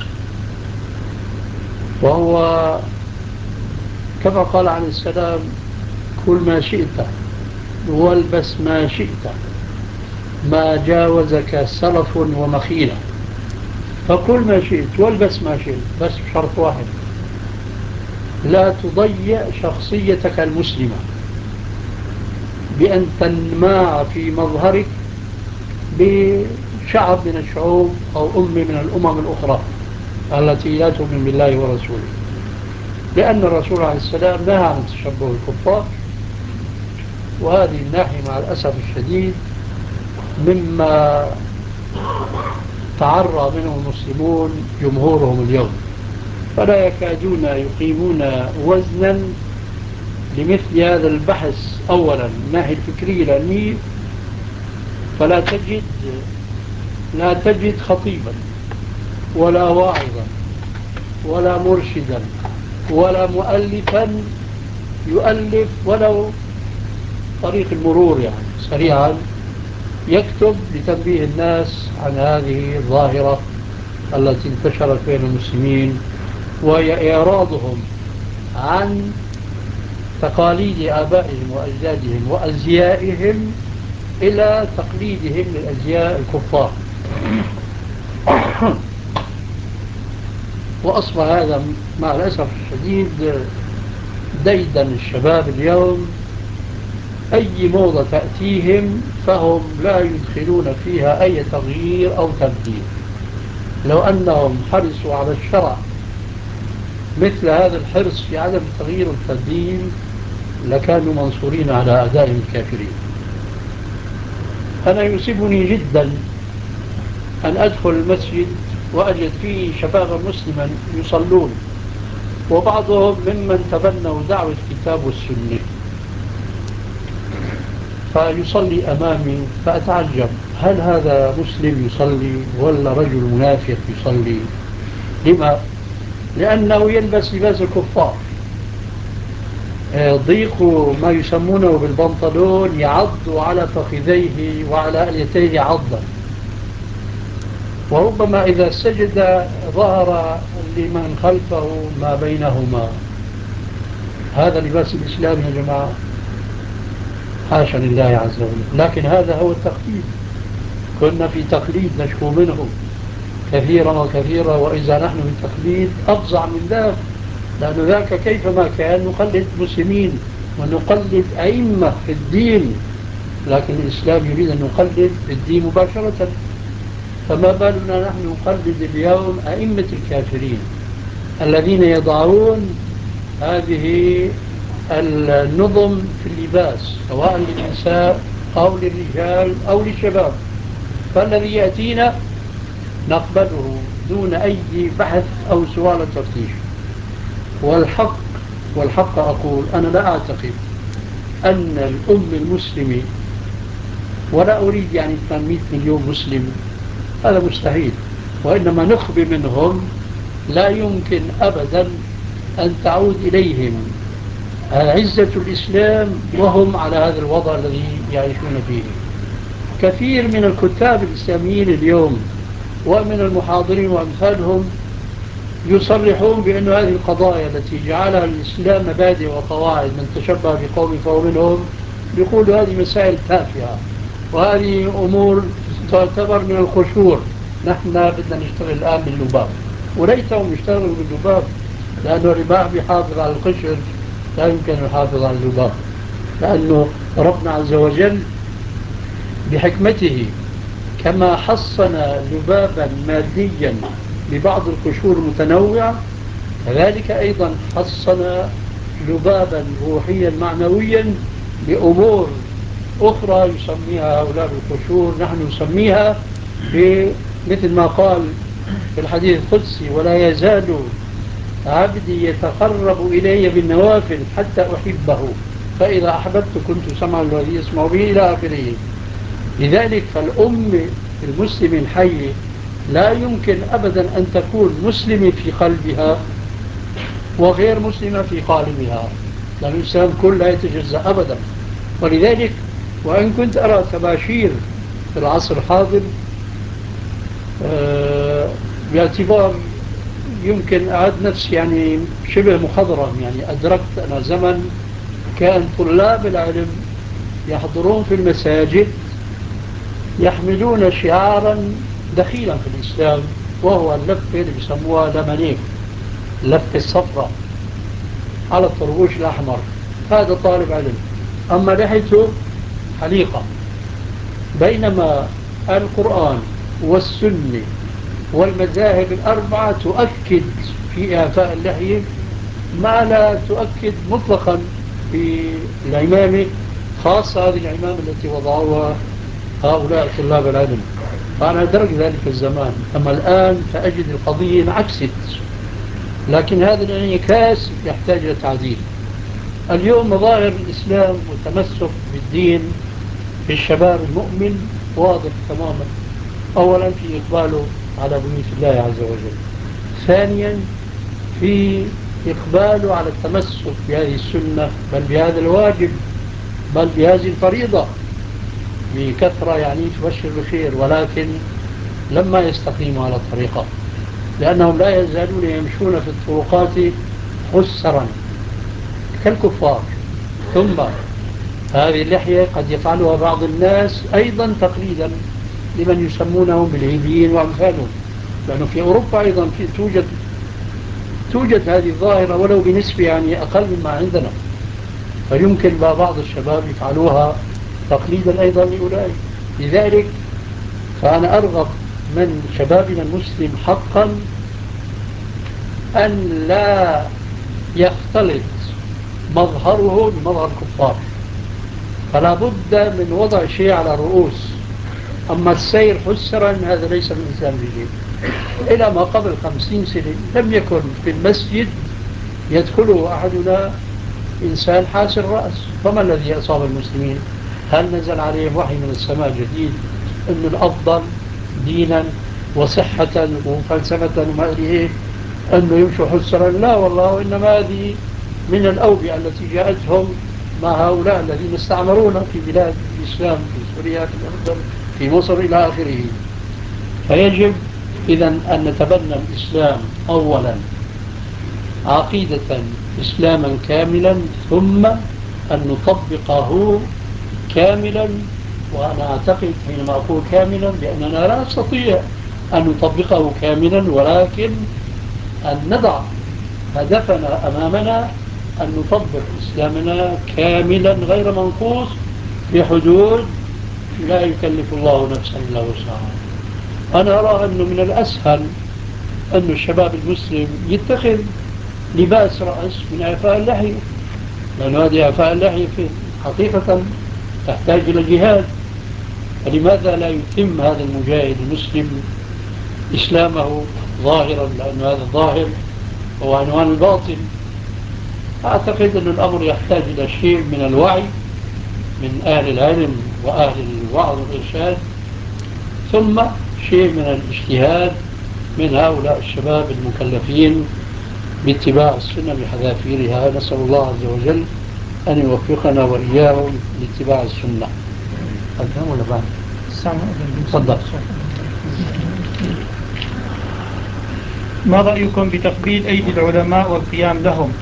وهو كما قال عليه السلام: كل ما شئت والبس ما شئت ما جاوزك سلف ومخيلة. فكل ما شئت والبس ما شئت، بس بشرط واحد: لا تضيع شخصيتك المسلمة بأن تنماع في مظهرك بشعب من الشعوب أو أم من الأمم الأخرى التي لا تؤمن بالله ورسوله، لأن الرسول عليه السلام نهى عن تشبه الكفار، وهذه الناحية مع الأسف الشديد مما تعرى منه المسلمون جمهورهم اليوم، فلا يكادون يقيمون وزنا لمثل هذا البحث. أولا من الناحية الفكرية العلمية، فلا تجد لا تجد خطيبا ولا واعظا ولا مرشدا ولا مؤلفا يؤلف ولو طريق المرور يعني سريعا يكتب لتنبيه الناس عن هذه الظاهرة التي انتشرت بين المسلمين، وهي إعراضهم عن تقاليد آبائهم وأجدادهم وأزيائهم إلى تقليدهم للأزياء الكفار. وأصبح هذا مع الأسف الشديد ديدن الشباب اليوم. أي موضة تأتيهم فهم لا يدخلون فيها أي تغيير أو تبديل. لو أنهم حرصوا على الشرع مثل هذا الحرص في عدم التغيير والتبديل لكانوا منصورين على أعدائهم الكافرين. أنا يصيبني جدا أن أدخل المسجد وأجد فيه شبابا مسلما يصلون، وبعضهم ممن تبنوا دعوة الكتاب والسنة، فيصلي أمامي فأتعجب: هل هذا مسلم يصلي ولا رجل منافق يصلي؟ لما؟ لأنه يلبس لباس الكفار، ضيق ما يسمونه بالبنطلون يعض على فخذيه وعلى اليتيه عضا، وربما إذا سجد ظهر لمن خلفه ما بينهما. هذا لباس الإسلام يا جماعة؟ حاشا لله عز وجل. لكن هذا هو التقليد، كنا في تقليد نشكو منه كثيرا وكثيرا، وإذا نحن في تقليد أفظع من ذاك، لأن ذاك كيفما كان نقلد مسلمين ونقلد أئمة في الدين، لكن الإسلام يريد أن نقلد في الدين مباشرة. فما بالنا نحن نقلد اليوم أئمة الكافرين الذين يضعون هذه النظم في اللباس سواء للنساء أو للرجال أو للشباب، فالذي يأتينا نقبله دون أي بحث أو سؤال تفتيش. والحق والحق أقول أنا لا أعتقد أن الأم المسلمة، ولا أريد يعني ثمانمئة مليون مسلم، هذا مستحيل، وإنما نخبة منهم لا يمكن أبدا أن تعود إليهم عزة الإسلام وهم على هذا الوضع الذي يعيشون فيه. كثير من الكتاب الإسلاميين اليوم ومن المحاضرين وأمثالهم يصرحون بأن هذه القضايا التي جعلها الإسلام مبادئ وقواعد، من تشبه بقوم فهو منهم، يقولوا هذه مسائل تافهة وهذه أمور تعتبر من القشور. نحن بدنا نشتغل الآن باللباب، وليتهم يشتغلوا باللباب، لأنه الرباح بيحافظ على القشر، لا يمكن أن يحافظ على اللباب، لأنه ربنا عز وجل بحكمته كما حصن لبابا ماديا ببعض القشور المتنوعة، كذلك أيضا حصن لبابا روحيا معنويا بأمور أخرى يسميها هؤلاء القشور، نحن نسميها مثل ما قال في الحديث القدسي: ولا يزال عبدي يتقرب إلي بالنوافل حتى أحبه، فإذا أحببت كنت سمعا الذي يسمع به إلى آخره. لذلك فالأم المسلم الحي لا يمكن أبدا أن تكون مسلمة في قلبها وغير مسلمة في قالبها، لأن الإسلام كله يتجزأ أبدا. ولذلك وإن كنت أرى تباشير في العصر الحاضر أه باعتبار يمكن أعد نفسي يعني شبه مخضرم، يعني أدركت أنا زمن كان طلاب العلم يحضرون في المساجد يحملون شعارا دخيلا في الإسلام، وهو اللفة اللي بيسموها لمنيك، اللفة الصفراء على الطربوش الأحمر. هذا طالب علم، أما لحيته حليقة. بينما القرآن والسنة والمذاهب الأربعة تؤكد في إعفاء اللحية ما لا تؤكد مطلقا في العمامة، خاصة هذه العمامة التي وضعوها هؤلاء طلاب العلم. فأنا أدرك ذلك الزمان. أما الآن فأجد القضية انعكست، لكن هذا الانعكاس يحتاج إلى تعديل. اليوم مظاهر الإسلام والتمسك بالدين في الشباب المؤمن واضح تماما. أولا في إقباله على بيوت الله عز وجل، ثانيا في إقباله على التمسك بهذه السنة، بل بهذا الواجب، بل بهذه الفريضة بكثرة، يعني تبشر بخير، ولكن لما يستقيموا على الطريقة، لأنهم لا يزالون يمشون في الطرقات حسرا كالكفار. ثم هذه اللحية قد يفعلها بعض الناس أيضا تقليدا لمن يسمونهم بالهيبيين وأمثالهم، لأنه في أوروبا أيضا في توجد توجد هذه الظاهرة ولو بنسبة يعني أقل مما عندنا، فيمكن بعض الشباب يفعلوها تقليدا أيضا لأولئك. لذلك فأنا أرغب من شبابنا المسلم حقا أن لا يختلط مظهره بمظهر الكفار، فلا بد من وضع شيء على الرؤوس. أما السير حسرا هذا ليس من الإسلام بشيء. إلى ما قبل خمسين سنة لم يكن في المسجد يدخله أحدنا إنسان حاس الرأس. فما الذي أصاب المسلمين؟ هل نزل عليهم وحي من السماء جديد أن الأفضل دينا وصحة وفلسفة وما أدري إيه أنه يمشوا حسرا؟ لا والله، إنما هذه من الأوبئة التي جاءتهم مع هؤلاء الذين استعمرونا في بلاد الإسلام، في سوريا، في الأردن، في مصر إلى آخره. فيجب إذن أن نتبنى الإسلام أولا عقيدة إسلاما كاملا، ثم أن نطبقه كاملا. وأنا أعتقد حينما أقول كاملا بأننا لا نستطيع أن نطبقه كاملا، ولكن أن نضع هدفنا أمامنا أن نطبق إسلامنا كاملا غير منقوص في حدود لا يكلف الله نفسا إلا وسعها. أنا أرى أنه من الأسهل أن الشباب المسلم يتخذ لباس رأس من إعفاء اللحية، لأن هذه إعفاء اللحية في حقيقة تحتاج إلى جهاد. فلماذا لا يتم هذا المجاهد المسلم إسلامه ظاهرا، لأن هذا الظاهر هو عنوان الباطن. أعتقد أن الأمر يحتاج إلى شيء من الوعي من أهل العلم وأهل الوعظ والإرشاد، ثم شيء من الاجتهاد من هؤلاء الشباب المكلفين باتباع السنة بحذافيرها. نسأل الله عز وجل أن يوفقنا وإياهم لاتباع السنة. أفهم ولا بعد؟ تفضل. ما رأيكم بتقبيل أيدي العلماء والقيام لهم؟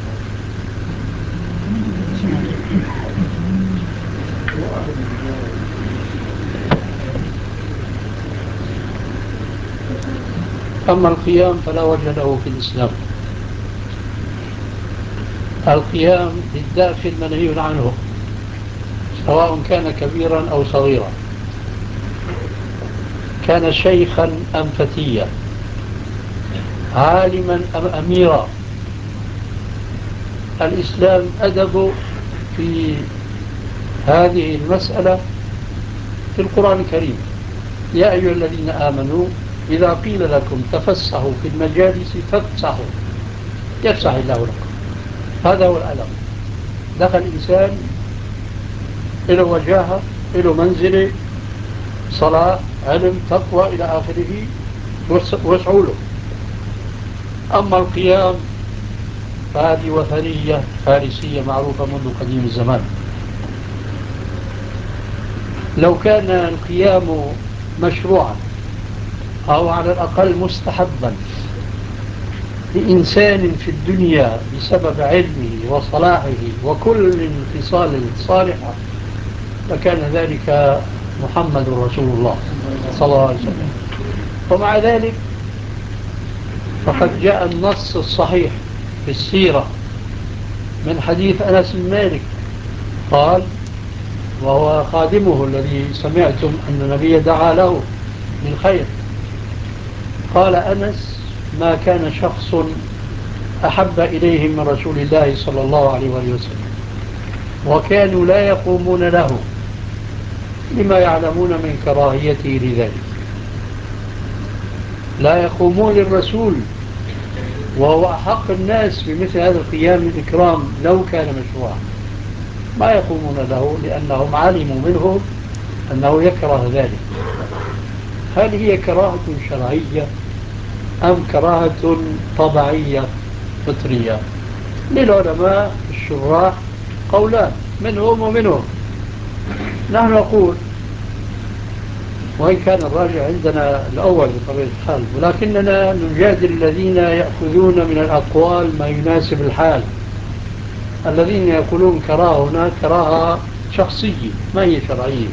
أما القيام فلا وجه له في الإسلام. القيام بالداخل منهي عنه، سواء كان كبيرا أو صغيرا، كان شيخا أم فتيا، عالما أم أميرا. الإسلام أدب في هذه المسألة في القرآن الكريم: يا أيها الذين آمنوا إذا قيل لكم تفسحوا في المجالس فافسحوا يفسح الله لكم. هذا هو الأدب. دخل إنسان له وجاهة، له منزله، صلاة، علم، تقوى إلى آخره، واسعوا له. أما القيام فهذه وثنية فارسية معروفة منذ قديم الزمان. لو كان القيام مشروعا أو على الأقل مستحبا لإنسان في الدنيا بسبب علمه وصلاحه وكل الخصال الصالحة فكان ذلك محمد رسول الله صلى الله عليه وسلم. ومع ذلك فقد جاء النص الصحيح في السيرة من حديث أنس بن مالك قال، وهو خادمه الذي سمعتم أن النبي دعا له بالخير، قال أنس: ما كان شخص أحب إليهم من رسول الله صلى الله عليه وسلم، وكانوا لا يقومون له لما يعلمون من كراهيته لذلك. لا يقومون للرسول وهو أحق الناس بمثل هذا القيام الإكرام لو كان مشروعا، ما يقومون له لأنهم علموا منه أنه يكره ذلك. هل هي كراهة شرعية أم كراهة طبيعية فطرية؟ للعلماء الشراح قولان منهم ومنهم. نحن نقول، وإن كان الراجع عندنا الأول بطبيعة الحال، ولكننا نجادل الذين يأخذون من الأقوال ما يناسب الحال. الذين يقولون كراهة هنا كراهة شخصية ما هي شرعية.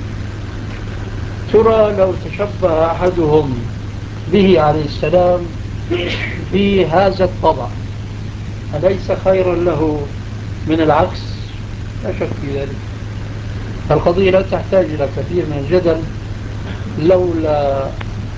ترى لو تشبه أحدهم به عليه السلام في هذا الطبع أليس خيرا له من العكس؟ لا شك في ذلك. القضية لا تحتاج إلى كثير من الجدل. لولا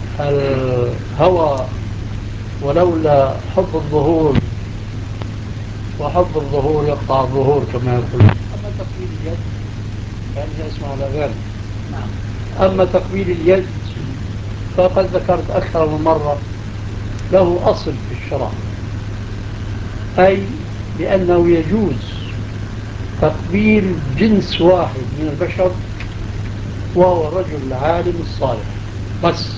الهوى ولولا حب الظهور، وحب الظهور يقطع الظهور كما يقول. أما تقبيل اليد كان يسمع الأغاني. أما تقبيل اليد فقد ذكرت أكثر من مرة له أصل في الشرع، أي بأنه يجوز تقبيل جنس واحد من البشر وهو الرجل العالم الصالح بس.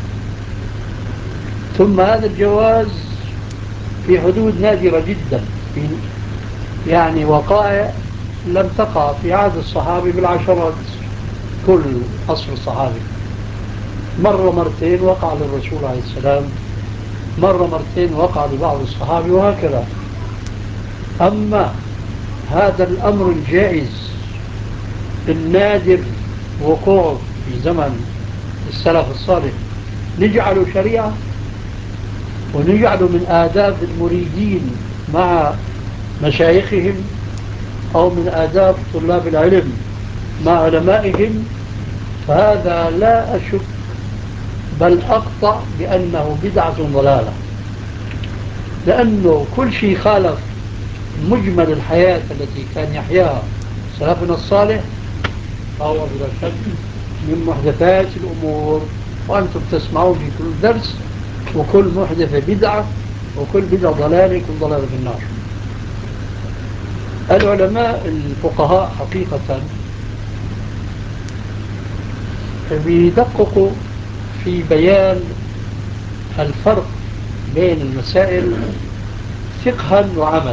ثم هذا الجواز في حدود نادرة جدا، في يعني وقائع لم تقع في عهد الصحابي بالعشرات، كل عصر الصحابي مرة مرتين وقع للرسول عليه السلام، مرة مرتين وقع لبعض الصحابي، وهكذا. أما هذا الأمر الجائز النادر وقوعه في زمن السلف الصالح نجعله شريعة ونجعله من آداب المريدين مع مشايخهم أو من آداب طلاب العلم مع علمائهم، فهذا لا أشك بل أقطع بأنه بدعة ضلالة، لأنه كل شيء خالف مجمل الحياة التي كان يحياها سلفنا الصالح فهو بلا شك من محدثات الأمور. وأنتم تسمعون في كل درس وكل محدثة بدعة وكل بدعة ضلالة كل ضلالة في النار. العلماء الفقهاء حقيقة بيدققوا في بيان الفرق بين المسائل فقها وعملا،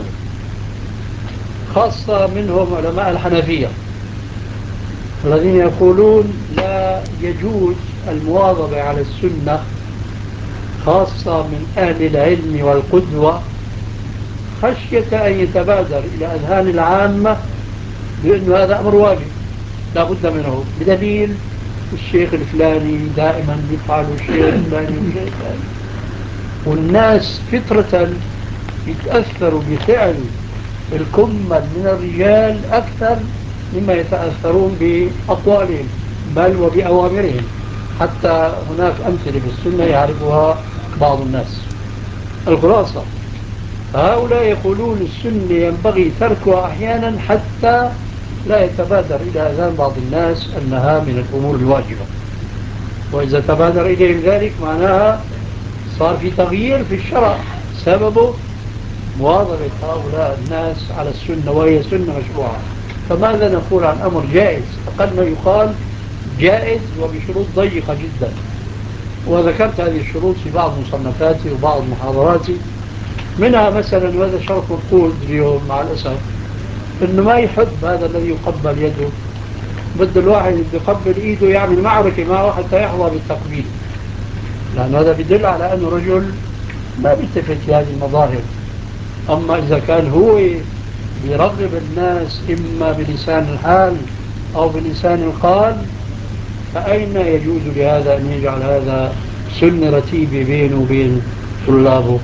خاصة منهم علماء الحنفية الذين يقولون لا يجوز المواظبة على السنة، خاصة من أهل العلم والقدوة، خشية أن يتبادر إلى أذهان العامة بأن هذا أمر واجب لا بد منه، بدليل الشيخ الفلاني دائما يفعل الشيخ الفلاني والشيخ الفلاني، والناس فطرة يتأثروا بفعل الكمل من الرجال أكثر مما يتأثرون بأقوالهم بل وبأوامرهم، حتى هناك أمثلة بالسنة يعرفها بعض الناس. الخلاصة هؤلاء يقولون السنة ينبغي تركها أحيانا حتى لا يتبادر إلى أذهان بعض الناس أنها من الأمور الواجبة، وإذا تبادر إليهم ذلك معناها صار في تغيير في الشرع سببه مواظبة هؤلاء الناس على السنة وهي سنة مشروعة. فماذا نقول عن أمر جائز؟ أقل ما يقال جائز وبشروط ضيقة جدا. وذكرت هذه الشروط في بعض مصنفاتي وبعض محاضراتي، منها مثلا، وهذا شرط مفقود اليوم مع الأسف، إنه ما يحب هذا الذي يقبل يده، بده الواحد يقبل إيده يعمل معركة معه حتى يحظى بالتقبيل، لأن هذا يدل على أنه رجل ما بيلتفت في هذه المظاهر. أما إذا كان هو يرغب الناس إما بلسان الحال أو بلسان القال، فأين يجوز لهذا أن يجعل هذا سنة رتيبة بينه وبين طلابه؟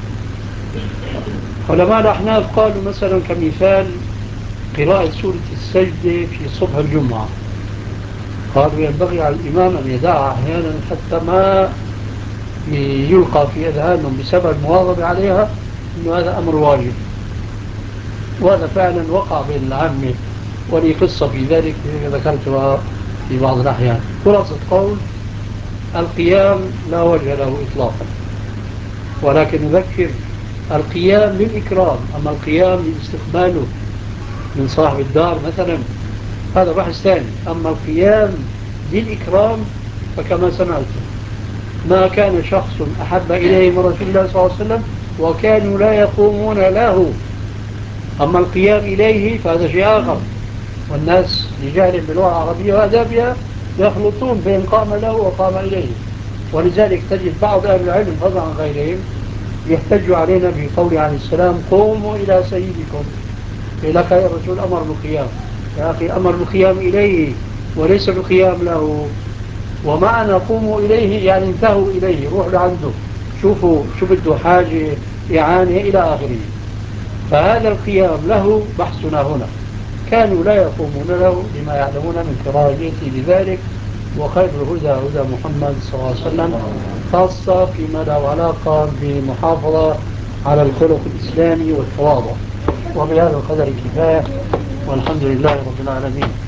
علماء الأحناف قالوا مثلا كمثال قراءة سورة السجدة في صبح الجمعة، قالوا ينبغي على الإمام أن يدعها أحيانا حتى ما يلقى في أذهانهم بسبب المواظبة عليها أنه هذا أمر واجب. وهذا فعلا وقع بين العامة، ولي قصة في ذلك ذكرتها في بعض الأحيان. خلاصة قول: القيام لا وجه له إطلاقا، ولكن نذكر القيام للإكرام، أما القيام لاستقباله من صاحب الدار مثلا هذا بحث ثاني. أما القيام للإكرام فكما سمعتم ما كان شخص أحب إليه من رسول الله صلى الله عليه وسلم وكانوا لا يقومون له. أما القيام إليه فهذا شيء آخر، والناس لجهل باللغة العربية وآدابها يخلطون بين قام له وقام إليه. ولذلك تجد بعض أهل العلم فضلا عن غيرهم يحتج علينا بقول عليه السلام: قوموا إلى سيدكم. لك يا رسول أمر بالقيام، يا أخي أمر بالقيام إليه وليس بالقيام له. ومعنى قوموا إليه يعني انتهوا إليه، روح لعنده، شوفوا شو بده، حاجة، إعانة إلى آخره. فهذا القيام له بحثنا هنا، كانوا لا يقومون له لما يعلمون من كراهيته لذلك. وخير الهدى هدى محمد صلى الله عليه وسلم، خاصة فيما له علاقة بالمحافظة على الخلق الإسلامي والتواضع. وبهذا القدر كفاية، والحمد لله رب العالمين.